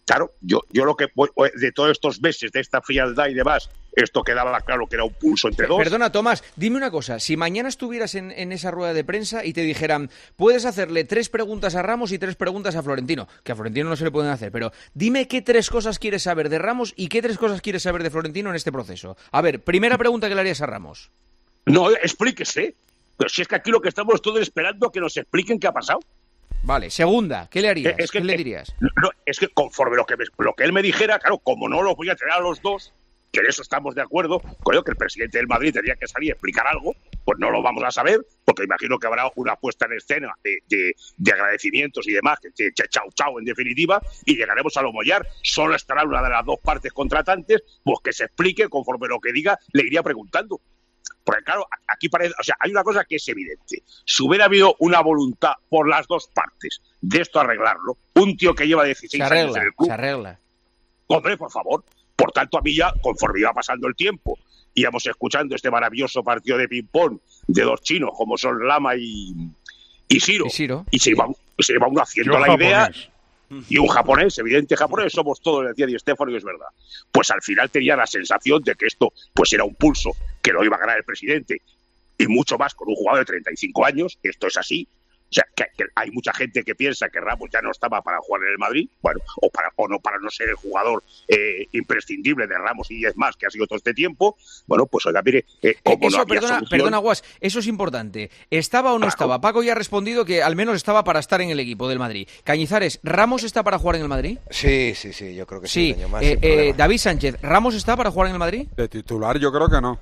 [SPEAKER 19] Claro, yo, yo lo que de todos estos meses, de esta frialdad y demás, esto quedaba claro que era un pulso entre dos.
[SPEAKER 1] Perdona, Tomás, dime una cosa. Si mañana estuvieras en, en esa rueda de prensa y te dijeran, puedes hacerle tres preguntas a Ramos y tres preguntas a Florentino, que a Florentino no se le pueden hacer, pero dime qué tres cosas quieres saber de Ramos y qué tres cosas quieres saber de Florentino en este proceso. A ver, primera pregunta que le harías a Ramos.
[SPEAKER 19] No, explíquese. Pero si es que aquí lo que estamos todos esperando que nos expliquen qué ha pasado.
[SPEAKER 1] Vale, segunda, ¿qué le harías?
[SPEAKER 19] Es que,
[SPEAKER 1] ¿Qué le dirías?
[SPEAKER 19] No, es que conforme lo que, me, lo que él me dijera, claro, como no lo voy a tener a los dos, que en eso estamos de acuerdo, creo que el presidente del Madrid tendría que salir a explicar algo, pues no lo vamos a saber, porque imagino que habrá una puesta en escena de, de, de agradecimientos y demás, que de, de chau chau en definitiva, y llegaremos a lo mollar. Solo estará una de las dos partes contratantes, pues que se explique, conforme lo que diga, le iría preguntando. Porque claro, aquí parece, o sea, hay una cosa que es evidente. Si hubiera habido una voluntad por las dos partes de esto arreglarlo, un tío que lleva dieciséis
[SPEAKER 1] arregla,
[SPEAKER 19] años en el club,
[SPEAKER 1] se arregla.
[SPEAKER 19] Hombre, por favor. Por tanto, a mí ya, conforme iba pasando el tiempo, íbamos escuchando este maravilloso partido de ping-pong de dos chinos como son Lama y, y Shiro,
[SPEAKER 1] y, Shiro.
[SPEAKER 19] y se iba, se iba uno haciendo la
[SPEAKER 2] japonés.
[SPEAKER 19] idea. Y un japonés, evidente japonés, somos todos, decía Di Stéfano, y es verdad. Pues al final tenía la sensación de que esto pues era un pulso, que lo iba a ganar el presidente, y mucho más con un jugador de treinta y cinco años, esto es así. O sea, que, que hay mucha gente que piensa que Ramos ya no estaba para jugar en el Madrid, bueno, o para o no para no ser el jugador eh, imprescindible de Ramos y es más, que ha sido todo este tiempo. Bueno, pues oiga, mire, eh, como
[SPEAKER 1] eso,
[SPEAKER 19] no había
[SPEAKER 1] perdona,
[SPEAKER 19] solución...
[SPEAKER 1] perdona, Guas, eso es importante. ¿Estaba o no
[SPEAKER 19] Claro.
[SPEAKER 1] estaba? Paco ya ha respondido que al menos estaba para estar en el equipo del Madrid. Cañizares, ¿Ramos está para jugar en el Madrid?
[SPEAKER 6] Sí, sí, sí, yo creo que sí.
[SPEAKER 1] Sí.
[SPEAKER 6] Un año más,
[SPEAKER 1] Eh,
[SPEAKER 6] sin
[SPEAKER 1] eh,
[SPEAKER 6] problema.
[SPEAKER 1] David Sánchez, ¿Ramos está para jugar en el Madrid?
[SPEAKER 7] De titular yo creo que no.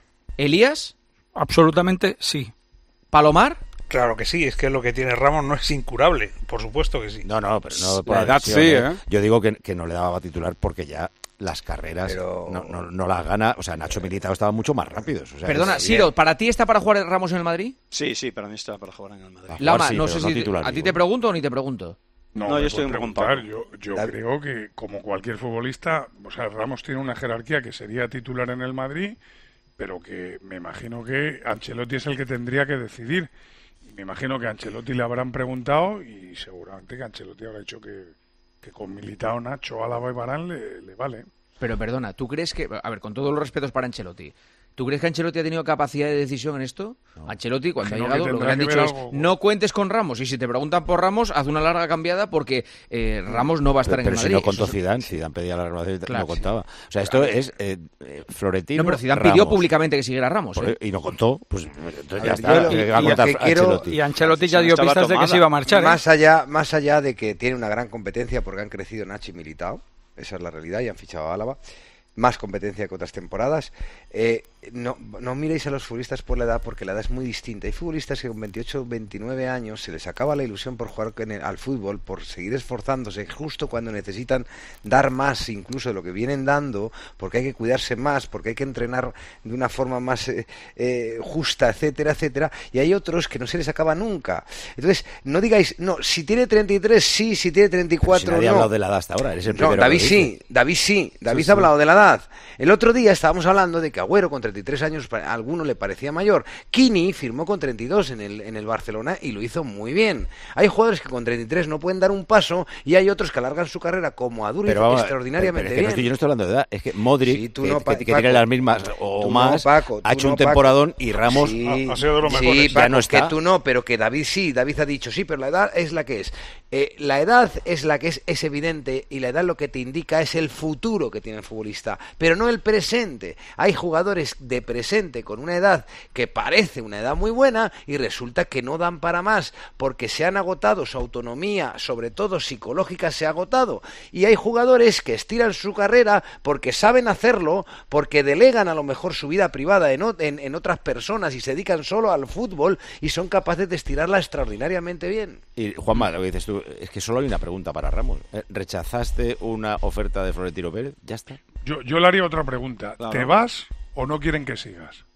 [SPEAKER 1] ¿Elías?
[SPEAKER 8] Absolutamente sí.
[SPEAKER 1] ¿Palomar?
[SPEAKER 9] Claro que sí, es que lo que tiene Ramos no es incurable, por supuesto que sí.
[SPEAKER 5] No, no, pero no por
[SPEAKER 7] La edad
[SPEAKER 5] adicciones.
[SPEAKER 7] sí, ¿eh?
[SPEAKER 5] Yo digo que, que no le daba titular porque ya las carreras
[SPEAKER 6] Pero-
[SPEAKER 5] no, no, no las gana. O sea, Nacho Militao estaba mucho más rápidos. O sea,
[SPEAKER 1] Perdona,
[SPEAKER 5] es-
[SPEAKER 1] Siro, ¿para ti está para jugar Ramos en el Madrid?
[SPEAKER 10] Sí, sí, para mí está para jugar en el Madrid.
[SPEAKER 5] jugar
[SPEAKER 1] Lama,
[SPEAKER 5] sí,
[SPEAKER 1] no
[SPEAKER 5] pero
[SPEAKER 1] sé
[SPEAKER 5] no
[SPEAKER 1] si
[SPEAKER 5] titular,
[SPEAKER 1] a ti
[SPEAKER 5] digo.
[SPEAKER 1] te pregunto o ni te pregunto.
[SPEAKER 2] No,
[SPEAKER 10] No,
[SPEAKER 2] me
[SPEAKER 10] yo estoy
[SPEAKER 2] puedes
[SPEAKER 10] con
[SPEAKER 2] preguntar.
[SPEAKER 10] Pablo.
[SPEAKER 2] Yo, yo
[SPEAKER 6] David.
[SPEAKER 2] creo que, como cualquier futbolista, o sea, Ramos tiene una jerarquía que sería titular en el Madrid, pero que me imagino que Ancelotti es el que tendría que decidir. Y me imagino que a Ancelotti le habrán preguntado y seguramente que Ancelotti habrá dicho que, que con Militao, Nacho, Álava y Varane le, le vale.
[SPEAKER 1] Pero perdona, ¿tú crees que, a ver, con todos los respetos para Ancelotti, ¿tú crees que Ancelotti ha tenido capacidad de decisión en esto? No. Ancelotti, cuando
[SPEAKER 2] Imagino
[SPEAKER 1] ha llegado,
[SPEAKER 2] que
[SPEAKER 1] lo que le han
[SPEAKER 2] tendrá
[SPEAKER 1] dicho
[SPEAKER 2] que
[SPEAKER 1] es,
[SPEAKER 2] ver algo.
[SPEAKER 1] no cuentes con Ramos, y si te preguntan por Ramos, haz una larga cambiada porque eh, Ramos no va a estar
[SPEAKER 5] Pero,
[SPEAKER 1] en
[SPEAKER 5] pero
[SPEAKER 1] el
[SPEAKER 5] si
[SPEAKER 1] Madrid.
[SPEAKER 5] no contó
[SPEAKER 1] Eso es-
[SPEAKER 5] Zidane, Zidane pedía la renovación y
[SPEAKER 1] Claro,
[SPEAKER 5] no contaba. O sea, esto es eh, eh, Florentino,
[SPEAKER 1] No, pero Zidane
[SPEAKER 5] Ramos.
[SPEAKER 1] pidió públicamente que siguiera Ramos.
[SPEAKER 5] Por-
[SPEAKER 1] ¿eh?
[SPEAKER 5] y no contó, pues entonces
[SPEAKER 6] A
[SPEAKER 5] ya
[SPEAKER 6] ver,
[SPEAKER 5] está.
[SPEAKER 6] yo lo-
[SPEAKER 5] ¿qué
[SPEAKER 6] y-
[SPEAKER 5] va a
[SPEAKER 6] y
[SPEAKER 5] contar
[SPEAKER 6] que quiero-
[SPEAKER 5] Ancelotti?
[SPEAKER 8] Y Ancelotti ya
[SPEAKER 10] Si no
[SPEAKER 8] dio
[SPEAKER 10] estaba
[SPEAKER 8] pistas de que
[SPEAKER 10] tomada.
[SPEAKER 8] se iba a marchar, ¿eh?
[SPEAKER 6] Más allá, más allá de que tiene una gran competencia porque han crecido Nacho y Militao, esa es la realidad, y han fichado a Álava, más competencia que otras temporadas. Eh, no, no miréis a los futbolistas por la edad porque la edad es muy distinta. Hay futbolistas que con veintiocho, veintinueve años se les acaba la ilusión por jugar en el- al fútbol, por seguir esforzándose justo cuando necesitan dar más incluso de lo que vienen dando, porque hay que cuidarse más, porque hay que entrenar de una forma más eh, eh, justa, etcétera, etcétera. Y hay otros que no se les acaba nunca. Entonces, no digáis, no, si tiene treinta y tres sí, si tiene treinta y
[SPEAKER 5] Si
[SPEAKER 6] cuatro
[SPEAKER 5] nadie ha
[SPEAKER 6] no.
[SPEAKER 5] hablado de la edad hasta ahora, eres el
[SPEAKER 6] No,
[SPEAKER 5] primero
[SPEAKER 6] David
[SPEAKER 5] que lo dice.
[SPEAKER 6] sí, David sí, David
[SPEAKER 5] Sí,
[SPEAKER 6] ha
[SPEAKER 5] sí.
[SPEAKER 6] hablado de la edad. El otro día estábamos hablando de que Agüero con treinta y tres años a alguno le parecía mayor. Kini firmó con treinta y dos en el, en el Barcelona y lo hizo muy bien. Hay jugadores que con treinta y tres no pueden dar un paso y hay otros que alargan su carrera como Aduriz
[SPEAKER 5] Pero vamos,
[SPEAKER 6] extraordinariamente
[SPEAKER 5] pero es que no estoy-
[SPEAKER 6] bien.
[SPEAKER 5] yo no estoy hablando de edad, es que Modric,
[SPEAKER 6] Sí, tú
[SPEAKER 5] que,
[SPEAKER 6] no,
[SPEAKER 5] que-
[SPEAKER 6] Pa-
[SPEAKER 5] que
[SPEAKER 6] Paco.
[SPEAKER 5] tiene las mismas o
[SPEAKER 6] Tú no,
[SPEAKER 5] más,
[SPEAKER 6] Paco,
[SPEAKER 5] ha
[SPEAKER 6] tú
[SPEAKER 5] hecho
[SPEAKER 6] no,
[SPEAKER 5] un
[SPEAKER 6] Paco.
[SPEAKER 5] temporadón y Ramos
[SPEAKER 6] Sí,
[SPEAKER 2] ha- ha sido de los
[SPEAKER 6] sí,
[SPEAKER 2] mejores.
[SPEAKER 6] Paco,
[SPEAKER 5] ya no está.
[SPEAKER 6] que tú no, pero que David sí, David ha dicho sí, pero la edad es la que es. Eh, la edad es la que es, es evidente y la edad lo que te indica es el futuro que tiene el futbolista, pero no el presente. Hay jugadores de presente con una edad que parece una edad muy buena y resulta que no dan para más porque se han agotado, su autonomía, sobre todo psicológica, se ha agotado. Y hay jugadores que estiran su carrera porque saben hacerlo, porque delegan a lo mejor su vida privada en, o- en, en otras personas y se dedican solo al fútbol y son capaces de estirarla extraordinariamente bien.
[SPEAKER 5] Y Juanma, lo que dices tú, es que solo hay una pregunta para Ramos. ¿Eh? ¿Rechazaste una oferta de Florentino Pérez? Ya está.
[SPEAKER 2] Yo, yo le haría otra pregunta.
[SPEAKER 10] Claro.
[SPEAKER 2] ¿Te vas o no quieren que sigas?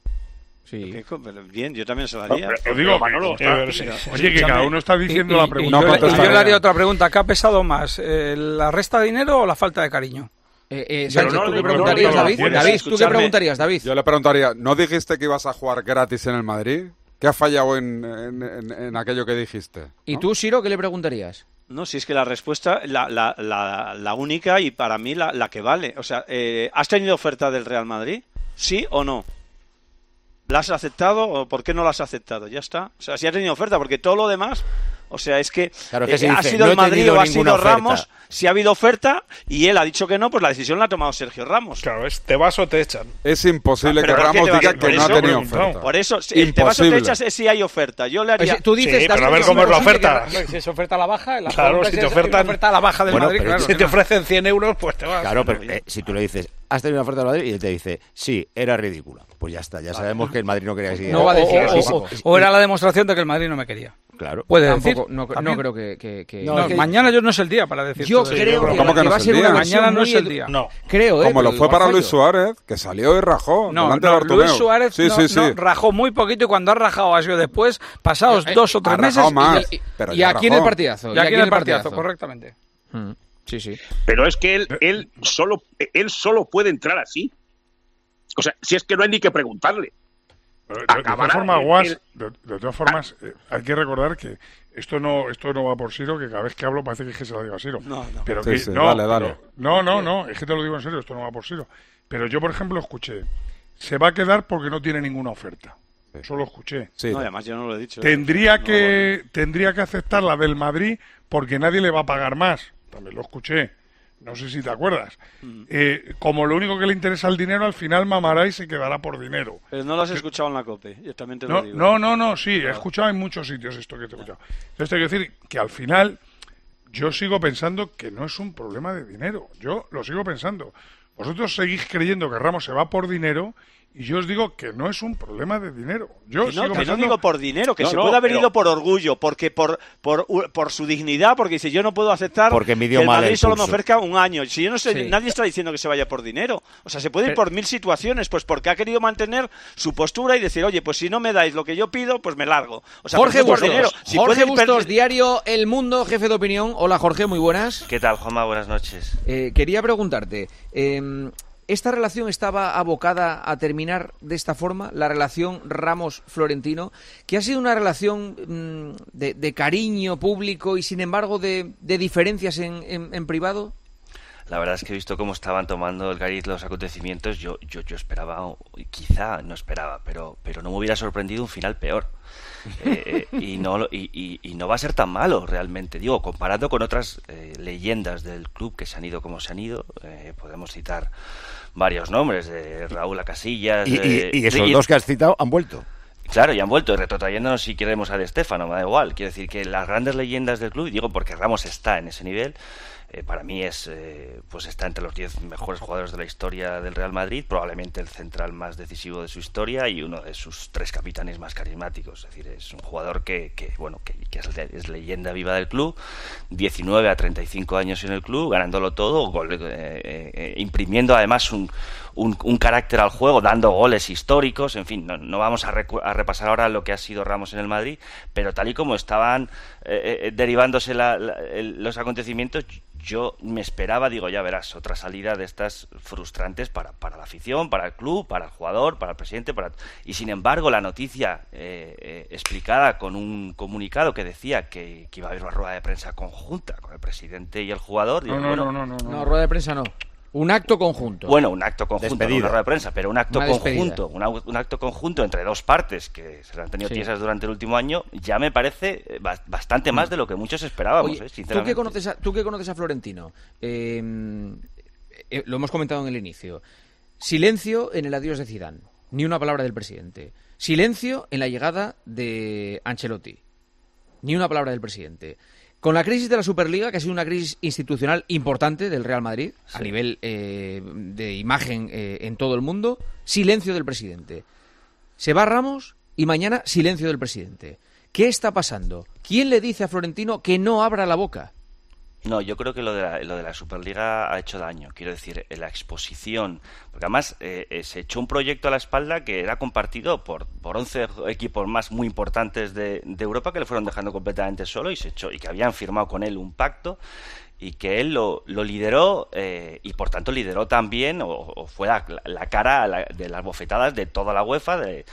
[SPEAKER 1] Sí.
[SPEAKER 10] ¿Qué co- pero Bien, yo también se la haría.
[SPEAKER 2] No, pero digo, Manolo,
[SPEAKER 10] Pero,
[SPEAKER 2] está-
[SPEAKER 10] sí.
[SPEAKER 2] oye, que cada uno está diciendo
[SPEAKER 8] Y-
[SPEAKER 2] la
[SPEAKER 8] y-
[SPEAKER 2] pregunta.
[SPEAKER 8] Y, yo,
[SPEAKER 7] No
[SPEAKER 8] y yo
[SPEAKER 7] contestaría.
[SPEAKER 8] le haría otra pregunta. ¿Qué ha pesado más? eh, ¿La resta de dinero o la falta de cariño?
[SPEAKER 1] Eh, eh,
[SPEAKER 19] Pero
[SPEAKER 1] Sánchez,
[SPEAKER 19] no,
[SPEAKER 1] ¿tú
[SPEAKER 19] no,
[SPEAKER 1] qué
[SPEAKER 19] no,
[SPEAKER 1] preguntarías,
[SPEAKER 19] no, no,
[SPEAKER 1] David?
[SPEAKER 19] puedes
[SPEAKER 1] David, ¿tú qué
[SPEAKER 10] escucharme.
[SPEAKER 1] preguntarías, David?
[SPEAKER 7] Yo le preguntaría, ¿no dijiste que ibas a jugar gratis en el Madrid? ¿Qué ha fallado en, en, en- en aquello que dijiste?
[SPEAKER 1] ¿Y
[SPEAKER 7] ¿no?
[SPEAKER 1] tú, Siro, qué le preguntarías?
[SPEAKER 10] No, si es que la respuesta, la, la, la, la única y para mí la, la que vale. O sea, eh, ¿has tenido oferta del Real Madrid? ¿Sí o no? ¿La has aceptado o por qué no la has aceptado? Ya está. O sea, si has tenido oferta, porque todo lo demás... O sea, es que,
[SPEAKER 5] claro que
[SPEAKER 10] eh,
[SPEAKER 5] se
[SPEAKER 10] ha
[SPEAKER 5] dice,
[SPEAKER 10] sido
[SPEAKER 5] no
[SPEAKER 10] el Madrid o ha sido
[SPEAKER 5] oferta.
[SPEAKER 10] Ramos, si ha habido oferta y él ha dicho que no, pues la decisión la ha tomado Sergio Ramos.
[SPEAKER 9] Claro, es te vas o te echan.
[SPEAKER 7] Es imposible
[SPEAKER 10] Pero
[SPEAKER 7] que
[SPEAKER 10] ¿por qué
[SPEAKER 7] Ramos
[SPEAKER 10] te vas-
[SPEAKER 7] diga
[SPEAKER 10] por
[SPEAKER 7] que no
[SPEAKER 10] eso-
[SPEAKER 7] ha tenido oferta.
[SPEAKER 10] Por eso, el te vas o te echas es si hay oferta. Yo le haría...
[SPEAKER 8] Pues, tú dices,
[SPEAKER 9] Sí,
[SPEAKER 8] David,
[SPEAKER 9] pero a ver
[SPEAKER 8] que
[SPEAKER 9] cómo es la
[SPEAKER 8] posible
[SPEAKER 9] oferta.
[SPEAKER 8] que- Si es oferta a la baja, la
[SPEAKER 9] Claro,
[SPEAKER 8] compra
[SPEAKER 9] si
[SPEAKER 8] es
[SPEAKER 9] te
[SPEAKER 8] esa,
[SPEAKER 9] ofertan-
[SPEAKER 8] oferta a la baja del
[SPEAKER 5] Bueno,
[SPEAKER 8] Madrid,
[SPEAKER 5] pero
[SPEAKER 8] claro.
[SPEAKER 9] Si
[SPEAKER 8] que
[SPEAKER 9] te
[SPEAKER 8] no.
[SPEAKER 9] ofrecen cien euros, pues te vas.
[SPEAKER 5] Claro, pero eh, si tú le dices, has tenido una oferta del Madrid, y él te dice, sí, era ridícula. Pues ya está, ya sabemos que el Madrid no quería que siguiera.
[SPEAKER 8] No va a decir
[SPEAKER 5] O- o-
[SPEAKER 8] eso.
[SPEAKER 5] o-
[SPEAKER 8] O, o era la demostración de que el Madrid no me quería.
[SPEAKER 5] Claro.
[SPEAKER 8] Puede
[SPEAKER 1] Tampoco-
[SPEAKER 8] decir.
[SPEAKER 1] no, no
[SPEAKER 8] también.
[SPEAKER 1] creo que... que- que-
[SPEAKER 8] No,
[SPEAKER 1] es que-
[SPEAKER 8] mañana yo no es el día para decir
[SPEAKER 1] Yo
[SPEAKER 8] todo eso.
[SPEAKER 1] creo que,
[SPEAKER 7] ¿Cómo que
[SPEAKER 1] que
[SPEAKER 7] no
[SPEAKER 1] va a
[SPEAKER 7] es
[SPEAKER 1] ser
[SPEAKER 7] el
[SPEAKER 1] una
[SPEAKER 7] día?
[SPEAKER 1] versión
[SPEAKER 8] Mañana no
[SPEAKER 1] muy
[SPEAKER 8] es el
[SPEAKER 1] edu-
[SPEAKER 8] día.
[SPEAKER 9] No.
[SPEAKER 1] Creo, ¿eh?
[SPEAKER 7] Como lo
[SPEAKER 1] pero
[SPEAKER 7] fue
[SPEAKER 1] igual
[SPEAKER 7] para
[SPEAKER 1] fallo.
[SPEAKER 7] Luis Suárez, que salió y rajó.
[SPEAKER 8] No,
[SPEAKER 7] delante
[SPEAKER 8] no,
[SPEAKER 7] de Bartomeu.
[SPEAKER 8] Luis Suárez
[SPEAKER 7] sí,
[SPEAKER 8] no,
[SPEAKER 7] sí, sí.
[SPEAKER 8] no, rajó muy poquito y cuando ha rajado ha sido después, pasados
[SPEAKER 1] Eh,
[SPEAKER 8] dos o tres
[SPEAKER 7] ha
[SPEAKER 8] meses.
[SPEAKER 7] rajado
[SPEAKER 8] y-
[SPEAKER 7] más.
[SPEAKER 8] y,
[SPEAKER 7] Pero
[SPEAKER 1] Y
[SPEAKER 7] ya
[SPEAKER 1] aquí en
[SPEAKER 7] rajó.
[SPEAKER 1] el partidazo.
[SPEAKER 8] y aquí en el partidazo, correctamente.
[SPEAKER 1] Mm, Sí, sí.
[SPEAKER 19] Pero es que él, él solo, él solo puede entrar así. O sea, si es que no hay ni que preguntarle.
[SPEAKER 2] De, de todas
[SPEAKER 19] Acabará
[SPEAKER 2] formas,
[SPEAKER 19] el-
[SPEAKER 2] Guas,
[SPEAKER 19] el-
[SPEAKER 2] de, de todas formas, eh, hay que recordar que esto no esto no va por Siro, que cada vez que hablo parece que, es que se lo digo a Siro.
[SPEAKER 10] No, no.
[SPEAKER 2] Pero
[SPEAKER 7] Sí,
[SPEAKER 2] que,
[SPEAKER 7] sí,
[SPEAKER 2] no,
[SPEAKER 7] dale,
[SPEAKER 2] pero-
[SPEAKER 7] dale.
[SPEAKER 2] no, no, no, es que te lo digo en serio, esto no va por Siro. Pero yo, por ejemplo, escuché, se va a quedar porque no tiene ninguna oferta. Eso lo escuché.
[SPEAKER 7] Sí.
[SPEAKER 10] No, además yo no lo he dicho.
[SPEAKER 2] Tendría
[SPEAKER 10] No,
[SPEAKER 2] que tendría que aceptar la del Madrid porque nadie le va a pagar más. También lo escuché. No sé si te acuerdas. Eh, como lo único que le interesa el dinero, al final mamará y se quedará por dinero.
[SPEAKER 10] Pero no lo has escuchado en la COPE, yo también te
[SPEAKER 2] No,
[SPEAKER 10] lo digo.
[SPEAKER 2] no, no, no, sí, he escuchado en muchos sitios esto que te he escuchado. Entonces, tengo que decir que al final yo sigo pensando que no es un problema de dinero. Yo lo sigo pensando. Vosotros seguís creyendo que Ramos se va por dinero y yo os digo que no es un problema de dinero. Yo
[SPEAKER 10] Que
[SPEAKER 2] sigo
[SPEAKER 10] no, que no
[SPEAKER 2] pensando...
[SPEAKER 10] digo por dinero, que
[SPEAKER 19] No,
[SPEAKER 10] se
[SPEAKER 19] no,
[SPEAKER 10] puede haber
[SPEAKER 19] pero-
[SPEAKER 10] ido por orgullo, porque por, por por su dignidad, porque si yo no puedo aceptar
[SPEAKER 5] Porque
[SPEAKER 10] que
[SPEAKER 5] midió
[SPEAKER 10] el
[SPEAKER 5] mal
[SPEAKER 10] Madrid
[SPEAKER 5] el
[SPEAKER 10] solo me
[SPEAKER 5] pulso.
[SPEAKER 10] ofrezca un año. Si yo no sé,
[SPEAKER 1] Sí.
[SPEAKER 10] nadie está diciendo que se vaya por dinero. O sea, se puede ir
[SPEAKER 1] Pero-
[SPEAKER 10] por mil situaciones, pues porque ha querido mantener su postura y decir, oye, pues si no me dais lo que yo pido, pues me largo. O sea,
[SPEAKER 1] Jorge
[SPEAKER 10] pues no es por
[SPEAKER 1] Bustos,
[SPEAKER 10] dinero. Si
[SPEAKER 1] Jorge
[SPEAKER 10] puede ir per-
[SPEAKER 1] Bustos, diario El Mundo, jefe de opinión. Hola Jorge, muy buenas.
[SPEAKER 20] ¿Qué tal, Juanma? Buenas noches.
[SPEAKER 1] Eh, quería preguntarte, eh, ¿esta relación estaba abocada a terminar de esta forma? La relación Ramos-Florentino, que ha sido una relación mm, de, de cariño público y sin embargo de, de diferencias en, en- en privado.
[SPEAKER 20] La verdad es que he visto cómo estaban tomando el cariz los acontecimientos. Yo, yo, yo esperaba, o quizá no esperaba, pero, pero no me hubiera sorprendido un final peor. Eh, eh, y, no, lo- y, y- y no va a ser tan malo realmente. Digo, comparado con otras eh, leyendas del club que se han ido como se han ido, eh, podemos citar varios nombres, de Raúl a Casillas.
[SPEAKER 5] Y, y-
[SPEAKER 20] de-
[SPEAKER 5] y esos
[SPEAKER 20] y-
[SPEAKER 5] dos que has citado han vuelto.
[SPEAKER 20] Claro, y han vuelto, retrotrayéndonos si queremos a De Stéfano, me da igual. Quiero decir que las grandes leyendas del club, y digo porque Ramos está en ese nivel, eh, para mí es eh, pues está entre los diez mejores jugadores de la historia del Real Madrid, probablemente el central más decisivo de su historia y uno de sus tres capitanes más carismáticos. Es decir, es un jugador que, que bueno que, que es, le- es leyenda viva del club, diecinueve a treinta y cinco años en el club, ganándolo todo, gol- eh, eh, eh, imprimiendo además un, un, un carácter al juego, dando goles históricos. En fin, no, no vamos a, recu- a repasar ahora lo que ha sido Ramos en el Madrid, pero tal y como estaban eh, eh, derivándose la- la- el- los acontecimientos, yo me esperaba, digo, ya verás, otra salida de estas frustrantes para, para la afición, para el club, para el jugador, para el presidente, para... y sin embargo la noticia eh, eh, explicada con un comunicado que decía que, que iba a haber una rueda de prensa conjunta con el presidente y el jugador. digo,
[SPEAKER 2] No, no,
[SPEAKER 20] bueno,
[SPEAKER 2] no, no, no,
[SPEAKER 1] No, rueda de prensa no. Un acto conjunto.
[SPEAKER 20] bueno, un acto conjunto, no
[SPEAKER 1] Despedida.
[SPEAKER 20] una rueda de prensa, pero un acto
[SPEAKER 1] Una despedida.
[SPEAKER 20] conjunto, un, au- un acto conjunto entre dos partes que se han tenido
[SPEAKER 1] Sí.
[SPEAKER 20] tiesas durante el último año, ya me parece eh, ba- bastante más de lo que muchos esperábamos,
[SPEAKER 1] Oye,
[SPEAKER 20] eh,
[SPEAKER 1] ¿tú
[SPEAKER 20] sinceramente.
[SPEAKER 1] que conoces a, tú que conoces a Florentino, eh, eh, lo hemos comentado en el inicio. Silencio en el adiós de Zidane, ni una palabra del presidente. Silencio en la llegada de Ancelotti, ni una palabra del presidente. Con la crisis de la Superliga, que ha sido una crisis institucional importante del Real Madrid, a
[SPEAKER 20] Sí.
[SPEAKER 1] nivel eh, de imagen eh, en todo el mundo, silencio del presidente. Se va Ramos y mañana silencio del presidente. ¿Qué está pasando? ¿Quién le dice a Florentino que no abra la boca?
[SPEAKER 20] No, yo creo que lo de, la, lo de la Superliga ha hecho daño. Quiero decir, eh, la exposición. Porque además eh, eh, se echó un proyecto a la espalda que era compartido por, por once equipos más muy importantes de, de Europa que le fueron dejando completamente solo y se echó y que habían firmado con él un pacto y que él lo, lo lideró eh, y por tanto lideró también o, o fue la, la cara a la- de las bofetadas de toda la UEFA, de,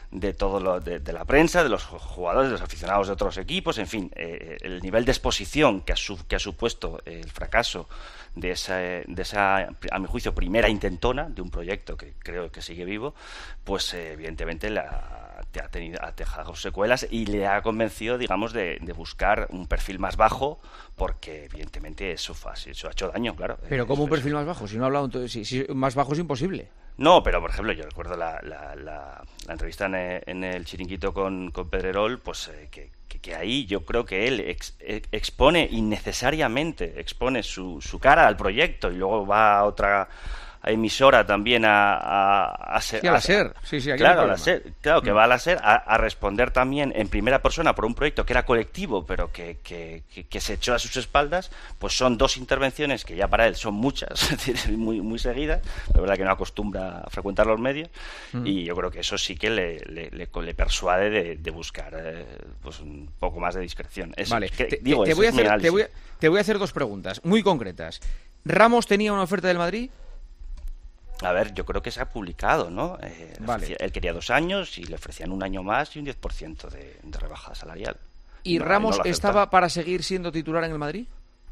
[SPEAKER 20] de todo lo de, de la prensa, de los jugadores, de los aficionados de otros equipos, en fin, eh, el nivel de exposición que ha, su, que ha supuesto el fracaso de esa, de esa, a mi juicio, primera intentona de un proyecto que creo que sigue vivo, pues eh, evidentemente la, te ha tenido ha dejado secuelas y le ha convencido, digamos, de, de buscar un perfil más bajo, porque evidentemente eso, eso ha hecho daño, claro.
[SPEAKER 1] Pero ¿cómo
[SPEAKER 20] eso,
[SPEAKER 1] un perfil más bajo? Si no ha hablado, entonces, si, si más bajo es imposible.
[SPEAKER 20] No, pero por ejemplo, yo recuerdo la, la, la, la entrevista en el, en el Chiringuito con, con Pedrerol, pues eh, que, que, que ahí yo creo que él ex, expone innecesariamente, expone su, su cara al proyecto y luego va a otra emisora también a, a, a ser...
[SPEAKER 1] Sí, a la SER. Sí, sí, aquí
[SPEAKER 20] claro,
[SPEAKER 1] hay
[SPEAKER 20] a la SER, claro, que va a la SER a, a responder también en primera persona por un proyecto que era colectivo, pero que, que, que, que se echó a sus espaldas. Pues son dos intervenciones que ya para él son muchas, muy, muy seguidas. La verdad que no acostumbra a frecuentar los medios. Mm. Y yo creo que eso sí que le, le, le, le persuade de, de buscar eh, pues un poco más de discreción. Eso,
[SPEAKER 1] vale,
[SPEAKER 20] que,
[SPEAKER 1] te,
[SPEAKER 20] digo,
[SPEAKER 1] te, voy a
[SPEAKER 20] es
[SPEAKER 1] hacer, te, voy a, te voy a hacer dos preguntas muy concretas. ¿Ramos tenía una oferta del Madrid?
[SPEAKER 20] A ver, yo creo que se ha publicado, ¿no? Eh,
[SPEAKER 1] vale.
[SPEAKER 20] ofrecía, él quería dos años y le ofrecían un año más y un diez por ciento de, de rebaja salarial.
[SPEAKER 1] ¿Y
[SPEAKER 20] no,
[SPEAKER 1] Ramos
[SPEAKER 20] no
[SPEAKER 1] estaba para seguir siendo titular en el Madrid?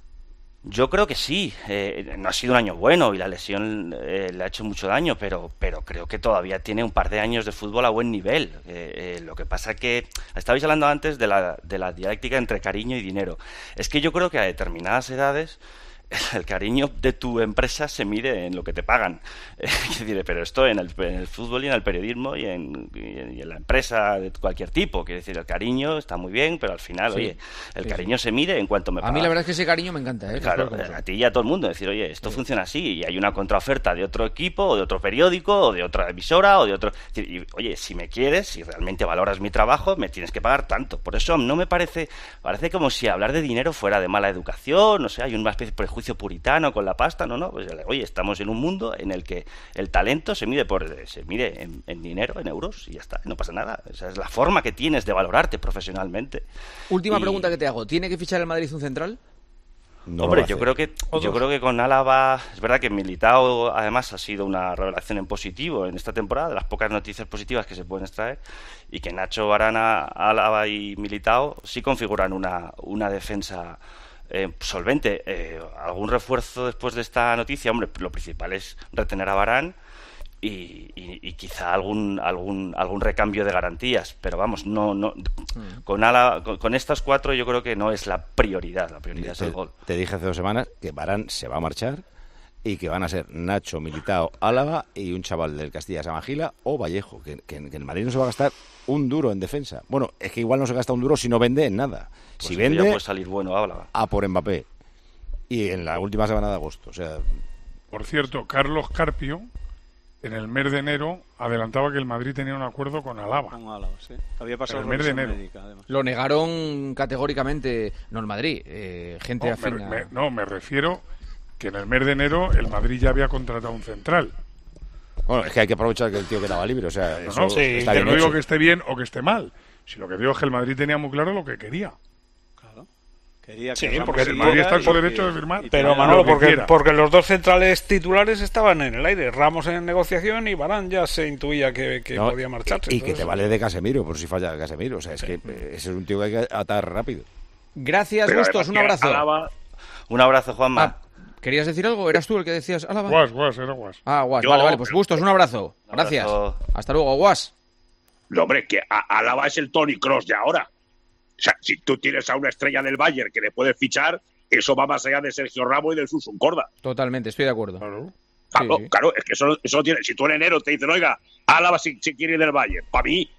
[SPEAKER 20] Yo creo que sí. Eh, no ha sido un año bueno y la lesión eh, le ha hecho mucho daño, pero, pero creo que todavía tiene un par de años de fútbol a buen nivel. Eh, eh, lo que pasa que estabais hablando antes de la, de la dialéctica entre cariño y dinero. Es que yo creo que a determinadas edades el cariño de tu empresa se mide en lo que te pagan. Es decir, pero esto en el, en el fútbol y en el periodismo y en, y en la empresa de cualquier tipo. Quiero decir, el cariño está muy bien, pero al final, sí, oye, el sí, cariño sí. se mide en cuanto me pagan.
[SPEAKER 1] A mí la verdad es que ese cariño me encanta, ¿eh?
[SPEAKER 20] Claro, a ti y a todo el mundo. Decir, oye, esto sí. funciona así y hay una contraoferta de otro equipo o de otro periódico o de otra emisora o de otro... Y, oye, si me quieres, si realmente valoras mi trabajo, me tienes que pagar tanto. Por eso no me parece... Parece como si hablar de dinero fuera de mala educación, no sé, hay una especie de prejuicio puritano con la pasta, no, no, pues oye, estamos en un mundo en el que el talento se mide por se mide en, en dinero, en euros y ya está, no pasa nada. Esa es la forma que tienes de valorarte profesionalmente.
[SPEAKER 1] Última
[SPEAKER 20] y...
[SPEAKER 1] pregunta que te hago, ¿tiene que fichar el Madrid un central?
[SPEAKER 20] No Hombre, yo creo que yo creo que con Álava es verdad que Militao además ha sido una revelación en positivo en esta temporada, de las pocas noticias positivas que se pueden extraer, y que Nacho, Varane, Álava y Militao sí configuran una una defensa Eh, solvente. Eh, ¿Algún refuerzo después de esta noticia? Hombre, lo principal es retener a Varane y, y, y quizá algún algún algún recambio de garantías, pero vamos, no no mm. con, ala, con con estas cuatro yo creo que no es la prioridad, la prioridad
[SPEAKER 5] te,
[SPEAKER 20] es el gol.
[SPEAKER 5] Te dije hace dos semanas que Varane se va a marchar y que van a ser Nacho, Militao, Álava y un chaval del Castilla, Samagila o Vallejo, que, que, que el Madrid no se va a gastar un duro en defensa. Bueno, es que igual no se gasta un duro si no vende en nada.
[SPEAKER 20] Pues
[SPEAKER 5] si vende,
[SPEAKER 20] puede salir bueno, Álava.
[SPEAKER 5] A por Mbappé. Y en la última semana de agosto, o sea...
[SPEAKER 2] Por cierto, Carlos Carpio, en el mes de enero, adelantaba que el Madrid tenía un acuerdo con Álava.
[SPEAKER 21] Con Álava, sí. Había pasado
[SPEAKER 2] en el mes de enero.
[SPEAKER 21] Médica,
[SPEAKER 1] lo negaron categóricamente, no el Madrid, eh, gente
[SPEAKER 2] no,
[SPEAKER 1] afín
[SPEAKER 2] me,
[SPEAKER 1] a...
[SPEAKER 2] me, no, me refiero que en el mes de enero el Madrid ya había contratado un central.
[SPEAKER 5] Bueno, es que hay que aprovechar que el tío quedaba libre, o sea...
[SPEAKER 2] No,
[SPEAKER 5] eso
[SPEAKER 2] no, sí,
[SPEAKER 5] está
[SPEAKER 2] yo
[SPEAKER 5] bien
[SPEAKER 2] no digo
[SPEAKER 5] hecho.
[SPEAKER 2] que esté bien o que esté mal, si lo que digo es que el Madrid tenía muy claro lo que quería.
[SPEAKER 21] Claro. Quería que
[SPEAKER 2] sí,
[SPEAKER 21] Ramos
[SPEAKER 2] porque el Madrid está en su derecho de firmar.
[SPEAKER 9] Pero Manolo, porque, porque los dos centrales titulares estaban en el aire, Ramos en negociación y Varane ya se intuía que, que
[SPEAKER 5] no,
[SPEAKER 9] podía marcharse.
[SPEAKER 5] Y, y que te vale de Casemiro, por si falla Casemiro, o sea, es sí. que ese es un tío que hay que atar rápido.
[SPEAKER 1] Gracias, Bustos, un abrazo.
[SPEAKER 20] Álava... Un abrazo, Juanma.
[SPEAKER 1] Ah, ¿querías decir algo? ¿Eras tú el que decías Álava?
[SPEAKER 2] Guas, Guas, era Guas.
[SPEAKER 1] Ah, Guas, Yo, vale, vale, pues Bustos, un abrazo. Un Gracias. Abrazo. Hasta luego, Guas.
[SPEAKER 19] No, hombre, que Álava es el Toni Kroos de ahora. O sea, si tú tienes a una estrella del Bayern que le puedes fichar, eso va más allá de Sergio Ramos y del Susun Corda.
[SPEAKER 1] Totalmente, estoy de acuerdo.
[SPEAKER 19] Claro, claro, sí, sí. claro es que eso, eso lo tiene. Si tú en enero te dicen, oiga, Álava si, si quiere ir del Bayern, para mí,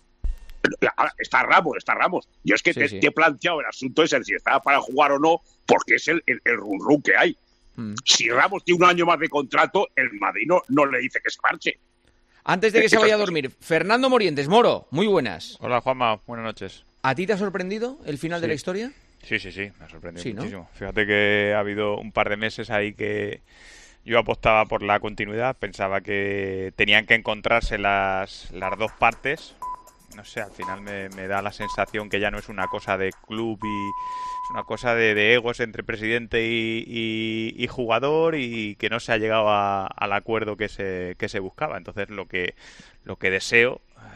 [SPEAKER 19] está Ramos, está Ramos. Yo es que sí, te, sí. te he planteado el asunto ese, si estaba para jugar o no, porque es el, el, el run run que hay. Mm. Si Ramos tiene un año más de contrato, el Madrid no, no le dice que se marche.
[SPEAKER 1] Antes de que se vaya a dormir, Fernando Morientes, Moro, muy buenas.
[SPEAKER 22] Hola, Juanma, buenas noches.
[SPEAKER 1] ¿A ti te ha sorprendido el final
[SPEAKER 22] sí.
[SPEAKER 1] de la historia?
[SPEAKER 22] Sí, sí, sí, me ha sorprendido
[SPEAKER 1] sí,
[SPEAKER 22] muchísimo.
[SPEAKER 1] ¿no?
[SPEAKER 22] Fíjate que ha habido un par de meses ahí que yo apostaba por la continuidad, pensaba que tenían que encontrarse las, las dos partes. No sé, al final me, me da la sensación que ya no es una cosa de club y es una cosa de, de egos entre presidente y, y, y jugador y que no se ha llegado a, al acuerdo que se, que se buscaba. Entonces lo que, lo que deseo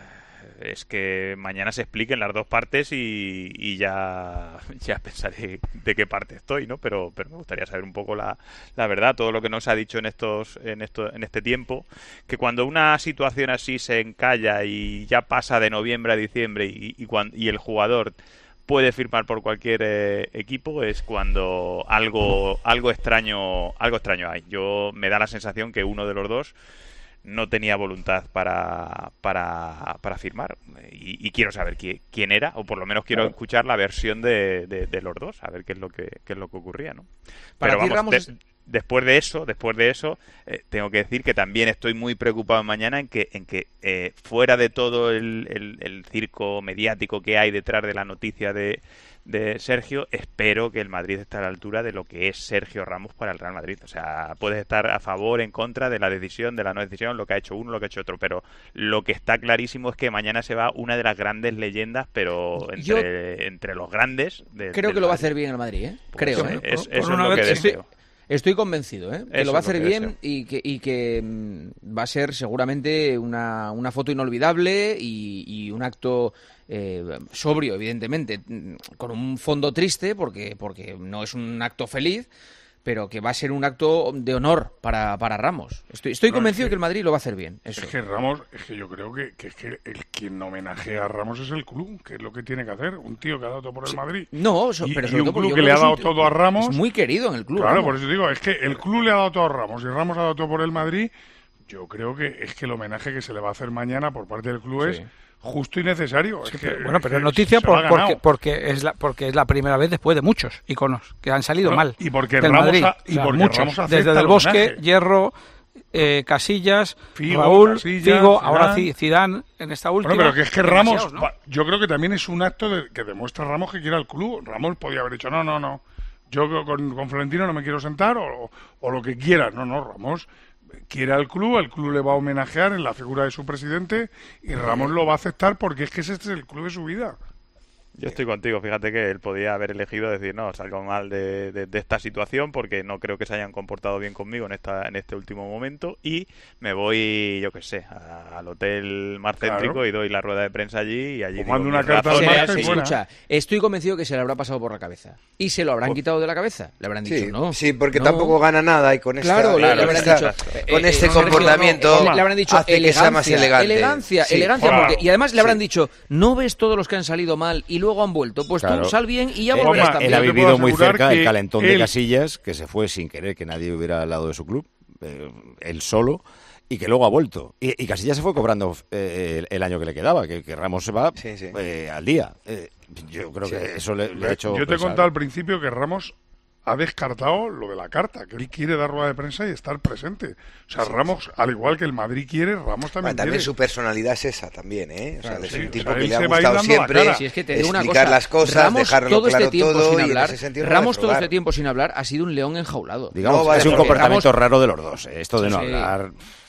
[SPEAKER 22] es que mañana se expliquen las dos partes y, y ya, ya pensaré de qué parte estoy, ¿no? Pero, pero me gustaría saber un poco la, la verdad, todo lo que nos ha dicho en estos, en esto, en este tiempo, que cuando una situación así se encalla y ya pasa de noviembre a diciembre y, y, cuando, y el jugador puede firmar por cualquier eh, equipo, es cuando algo, algo extraño, algo extraño hay. Yo me da la sensación que uno de los dos no tenía voluntad para, para, para firmar y, y quiero saber quién, quién era, o por lo menos quiero claro. escuchar la versión de, de, de los dos, a ver qué es lo que, qué es lo que ocurría, ¿no?
[SPEAKER 1] Para
[SPEAKER 22] Pero
[SPEAKER 1] ti,
[SPEAKER 22] vamos,
[SPEAKER 1] Ramos,
[SPEAKER 22] de,
[SPEAKER 1] es...
[SPEAKER 22] después de eso, después de eso, eh, tengo que decir que también estoy muy preocupado mañana en que, en que eh, fuera de todo el, el, el circo mediático que hay detrás de la noticia de de Sergio, espero que el Madrid esté a la altura de lo que es Sergio Ramos para el Real Madrid. O sea, puedes estar a favor, en contra de la decisión, de la no decisión, lo que ha hecho uno, lo que ha hecho otro, pero lo que está clarísimo es que mañana se va una de las grandes leyendas, pero entre, Yo entre los grandes. De,
[SPEAKER 1] creo que lo va a hacer bien el Madrid, ¿eh? Creo,
[SPEAKER 22] pues,
[SPEAKER 1] ¿eh?
[SPEAKER 22] Es,
[SPEAKER 1] por,
[SPEAKER 22] eso
[SPEAKER 1] por
[SPEAKER 22] es lo que
[SPEAKER 1] estoy,
[SPEAKER 22] deseo.
[SPEAKER 1] Estoy convencido, ¿eh? Que
[SPEAKER 22] Eso
[SPEAKER 1] lo va a
[SPEAKER 22] es lo
[SPEAKER 1] hacer
[SPEAKER 22] que
[SPEAKER 1] bien
[SPEAKER 22] deseo.
[SPEAKER 1] y que, y que mm, va a ser seguramente una, una foto inolvidable y, y un acto eh, sobrio, evidentemente, con un fondo triste porque, porque no es un acto feliz, pero que va a ser un acto de honor para, para Ramos. Estoy, estoy
[SPEAKER 2] no,
[SPEAKER 1] convencido
[SPEAKER 2] es que,
[SPEAKER 1] que el Madrid lo va a hacer bien. Eso.
[SPEAKER 2] Es que Ramos, es que yo creo que, que es que el quien homenajea a Ramos es el club, que es lo que tiene que hacer. Un tío que ha dado todo por el Madrid.
[SPEAKER 1] No, so,
[SPEAKER 2] y,
[SPEAKER 1] pero
[SPEAKER 2] y un club
[SPEAKER 1] que
[SPEAKER 2] le ha dado todo a Ramos.
[SPEAKER 1] Es muy querido en el club.
[SPEAKER 2] Claro,
[SPEAKER 1] Ramos.
[SPEAKER 2] por eso digo, es que el club le ha dado todo a Ramos y Ramos ha dado todo por el Madrid. Yo creo que es que el homenaje que se le va a hacer mañana por parte del club sí. es justo y necesario.
[SPEAKER 8] Sí,
[SPEAKER 2] es que,
[SPEAKER 8] pero, bueno,
[SPEAKER 2] es
[SPEAKER 8] pero
[SPEAKER 2] que
[SPEAKER 8] es noticia por, porque,
[SPEAKER 2] porque,
[SPEAKER 8] porque, es la, porque es la primera vez después de muchos iconos que han salido
[SPEAKER 2] bueno,
[SPEAKER 8] mal.
[SPEAKER 2] Y porque
[SPEAKER 8] del
[SPEAKER 2] Ramos,
[SPEAKER 8] Madrid.
[SPEAKER 2] ha, y
[SPEAKER 8] o sea,
[SPEAKER 2] porque
[SPEAKER 8] muchos.
[SPEAKER 2] Ramos
[SPEAKER 8] Desde Del Bosque, Hierro, eh, Casillas,
[SPEAKER 2] Figo,
[SPEAKER 8] Raúl,
[SPEAKER 2] Casillas,
[SPEAKER 8] Figo,
[SPEAKER 2] Zidane.
[SPEAKER 8] ahora Zidane en esta última.
[SPEAKER 2] Bueno, pero que es que Ramos,
[SPEAKER 8] ¿no?
[SPEAKER 2] yo creo que también es un acto de, que demuestra Ramos que quiere al club. Ramos podía haber dicho, no, no, no, yo con, con Florentino no me quiero sentar o, o lo que quiera. No, no, Ramos quiere al club, el club le va a homenajear en la figura de su presidente y Ramos lo va a aceptar porque es que ese es el club de su vida.
[SPEAKER 22] Yo estoy contigo, fíjate que él podía haber elegido decir, no, salgo mal de, de, de esta situación porque no creo que se hayan comportado bien conmigo en esta en este último momento y me voy, yo qué sé, a, al hotel más céntrico claro. y doy la rueda de prensa allí y allí digo,
[SPEAKER 2] una carta
[SPEAKER 1] se,
[SPEAKER 2] al
[SPEAKER 1] se escucha, estoy convencido que se le habrá pasado por la cabeza y se lo habrán oh. quitado de la cabeza, le habrán dicho
[SPEAKER 6] sí,
[SPEAKER 1] no.
[SPEAKER 6] Sí, porque
[SPEAKER 1] no.
[SPEAKER 6] tampoco gana nada y con esta,
[SPEAKER 1] claro,
[SPEAKER 6] claro,
[SPEAKER 1] le, le habrán
[SPEAKER 6] esta,
[SPEAKER 1] dicho,
[SPEAKER 6] con
[SPEAKER 1] eh,
[SPEAKER 6] este
[SPEAKER 1] eh,
[SPEAKER 6] comportamiento
[SPEAKER 1] no, no, le habrán dicho
[SPEAKER 6] hace
[SPEAKER 1] elegancia,
[SPEAKER 6] que sea más elegante.
[SPEAKER 1] Elegancia,
[SPEAKER 6] sí,
[SPEAKER 1] elegancia
[SPEAKER 6] claro.
[SPEAKER 1] porque, y además le habrán
[SPEAKER 6] sí.
[SPEAKER 1] dicho, ¿no ves todos los que han salido mal y luego han vuelto? Pues
[SPEAKER 5] claro.
[SPEAKER 1] tú sal bien y ya
[SPEAKER 5] él,
[SPEAKER 1] volverás también.
[SPEAKER 5] Él ha vivido muy cerca el calentón
[SPEAKER 2] él...
[SPEAKER 5] de Casillas, que se fue sin querer que nadie hubiera al lado de su club, eh, él solo, y que luego ha vuelto. Y, y Casillas se fue cobrando eh, el, el año que le quedaba, que, que Ramos se va sí, sí. Eh, al día. Eh, yo creo sí. que eso le, le ha hecho
[SPEAKER 2] Yo te he
[SPEAKER 5] pensar.
[SPEAKER 2] contado al principio que Ramos ha descartado lo de la carta, que él quiere dar rueda de prensa y estar presente. O sea, sí, Ramos, sí. al igual que el Madrid quiere, Ramos también
[SPEAKER 6] bueno, también
[SPEAKER 2] quiere.
[SPEAKER 6] su personalidad es esa también, ¿eh? O sea,
[SPEAKER 2] claro,
[SPEAKER 6] es
[SPEAKER 2] sí.
[SPEAKER 6] un tipo
[SPEAKER 2] o sea,
[SPEAKER 6] que le ha
[SPEAKER 2] gustado
[SPEAKER 6] gustado siempre
[SPEAKER 1] sí, es que
[SPEAKER 6] explicar
[SPEAKER 1] cosa,
[SPEAKER 6] las cosas,
[SPEAKER 1] Ramos,
[SPEAKER 6] dejarlo
[SPEAKER 1] todo
[SPEAKER 6] claro
[SPEAKER 1] este tiempo
[SPEAKER 6] todo
[SPEAKER 1] sin
[SPEAKER 6] y
[SPEAKER 1] hablar,
[SPEAKER 6] en ese sentido
[SPEAKER 1] Ramos
[SPEAKER 6] no
[SPEAKER 1] todo este tiempo sin hablar ha sido un león enjaulado.
[SPEAKER 5] Digamos,
[SPEAKER 6] no, vale,
[SPEAKER 5] es un comportamiento
[SPEAKER 1] Ramos...
[SPEAKER 5] raro de los dos, eh, esto de no
[SPEAKER 1] sí.
[SPEAKER 5] hablar...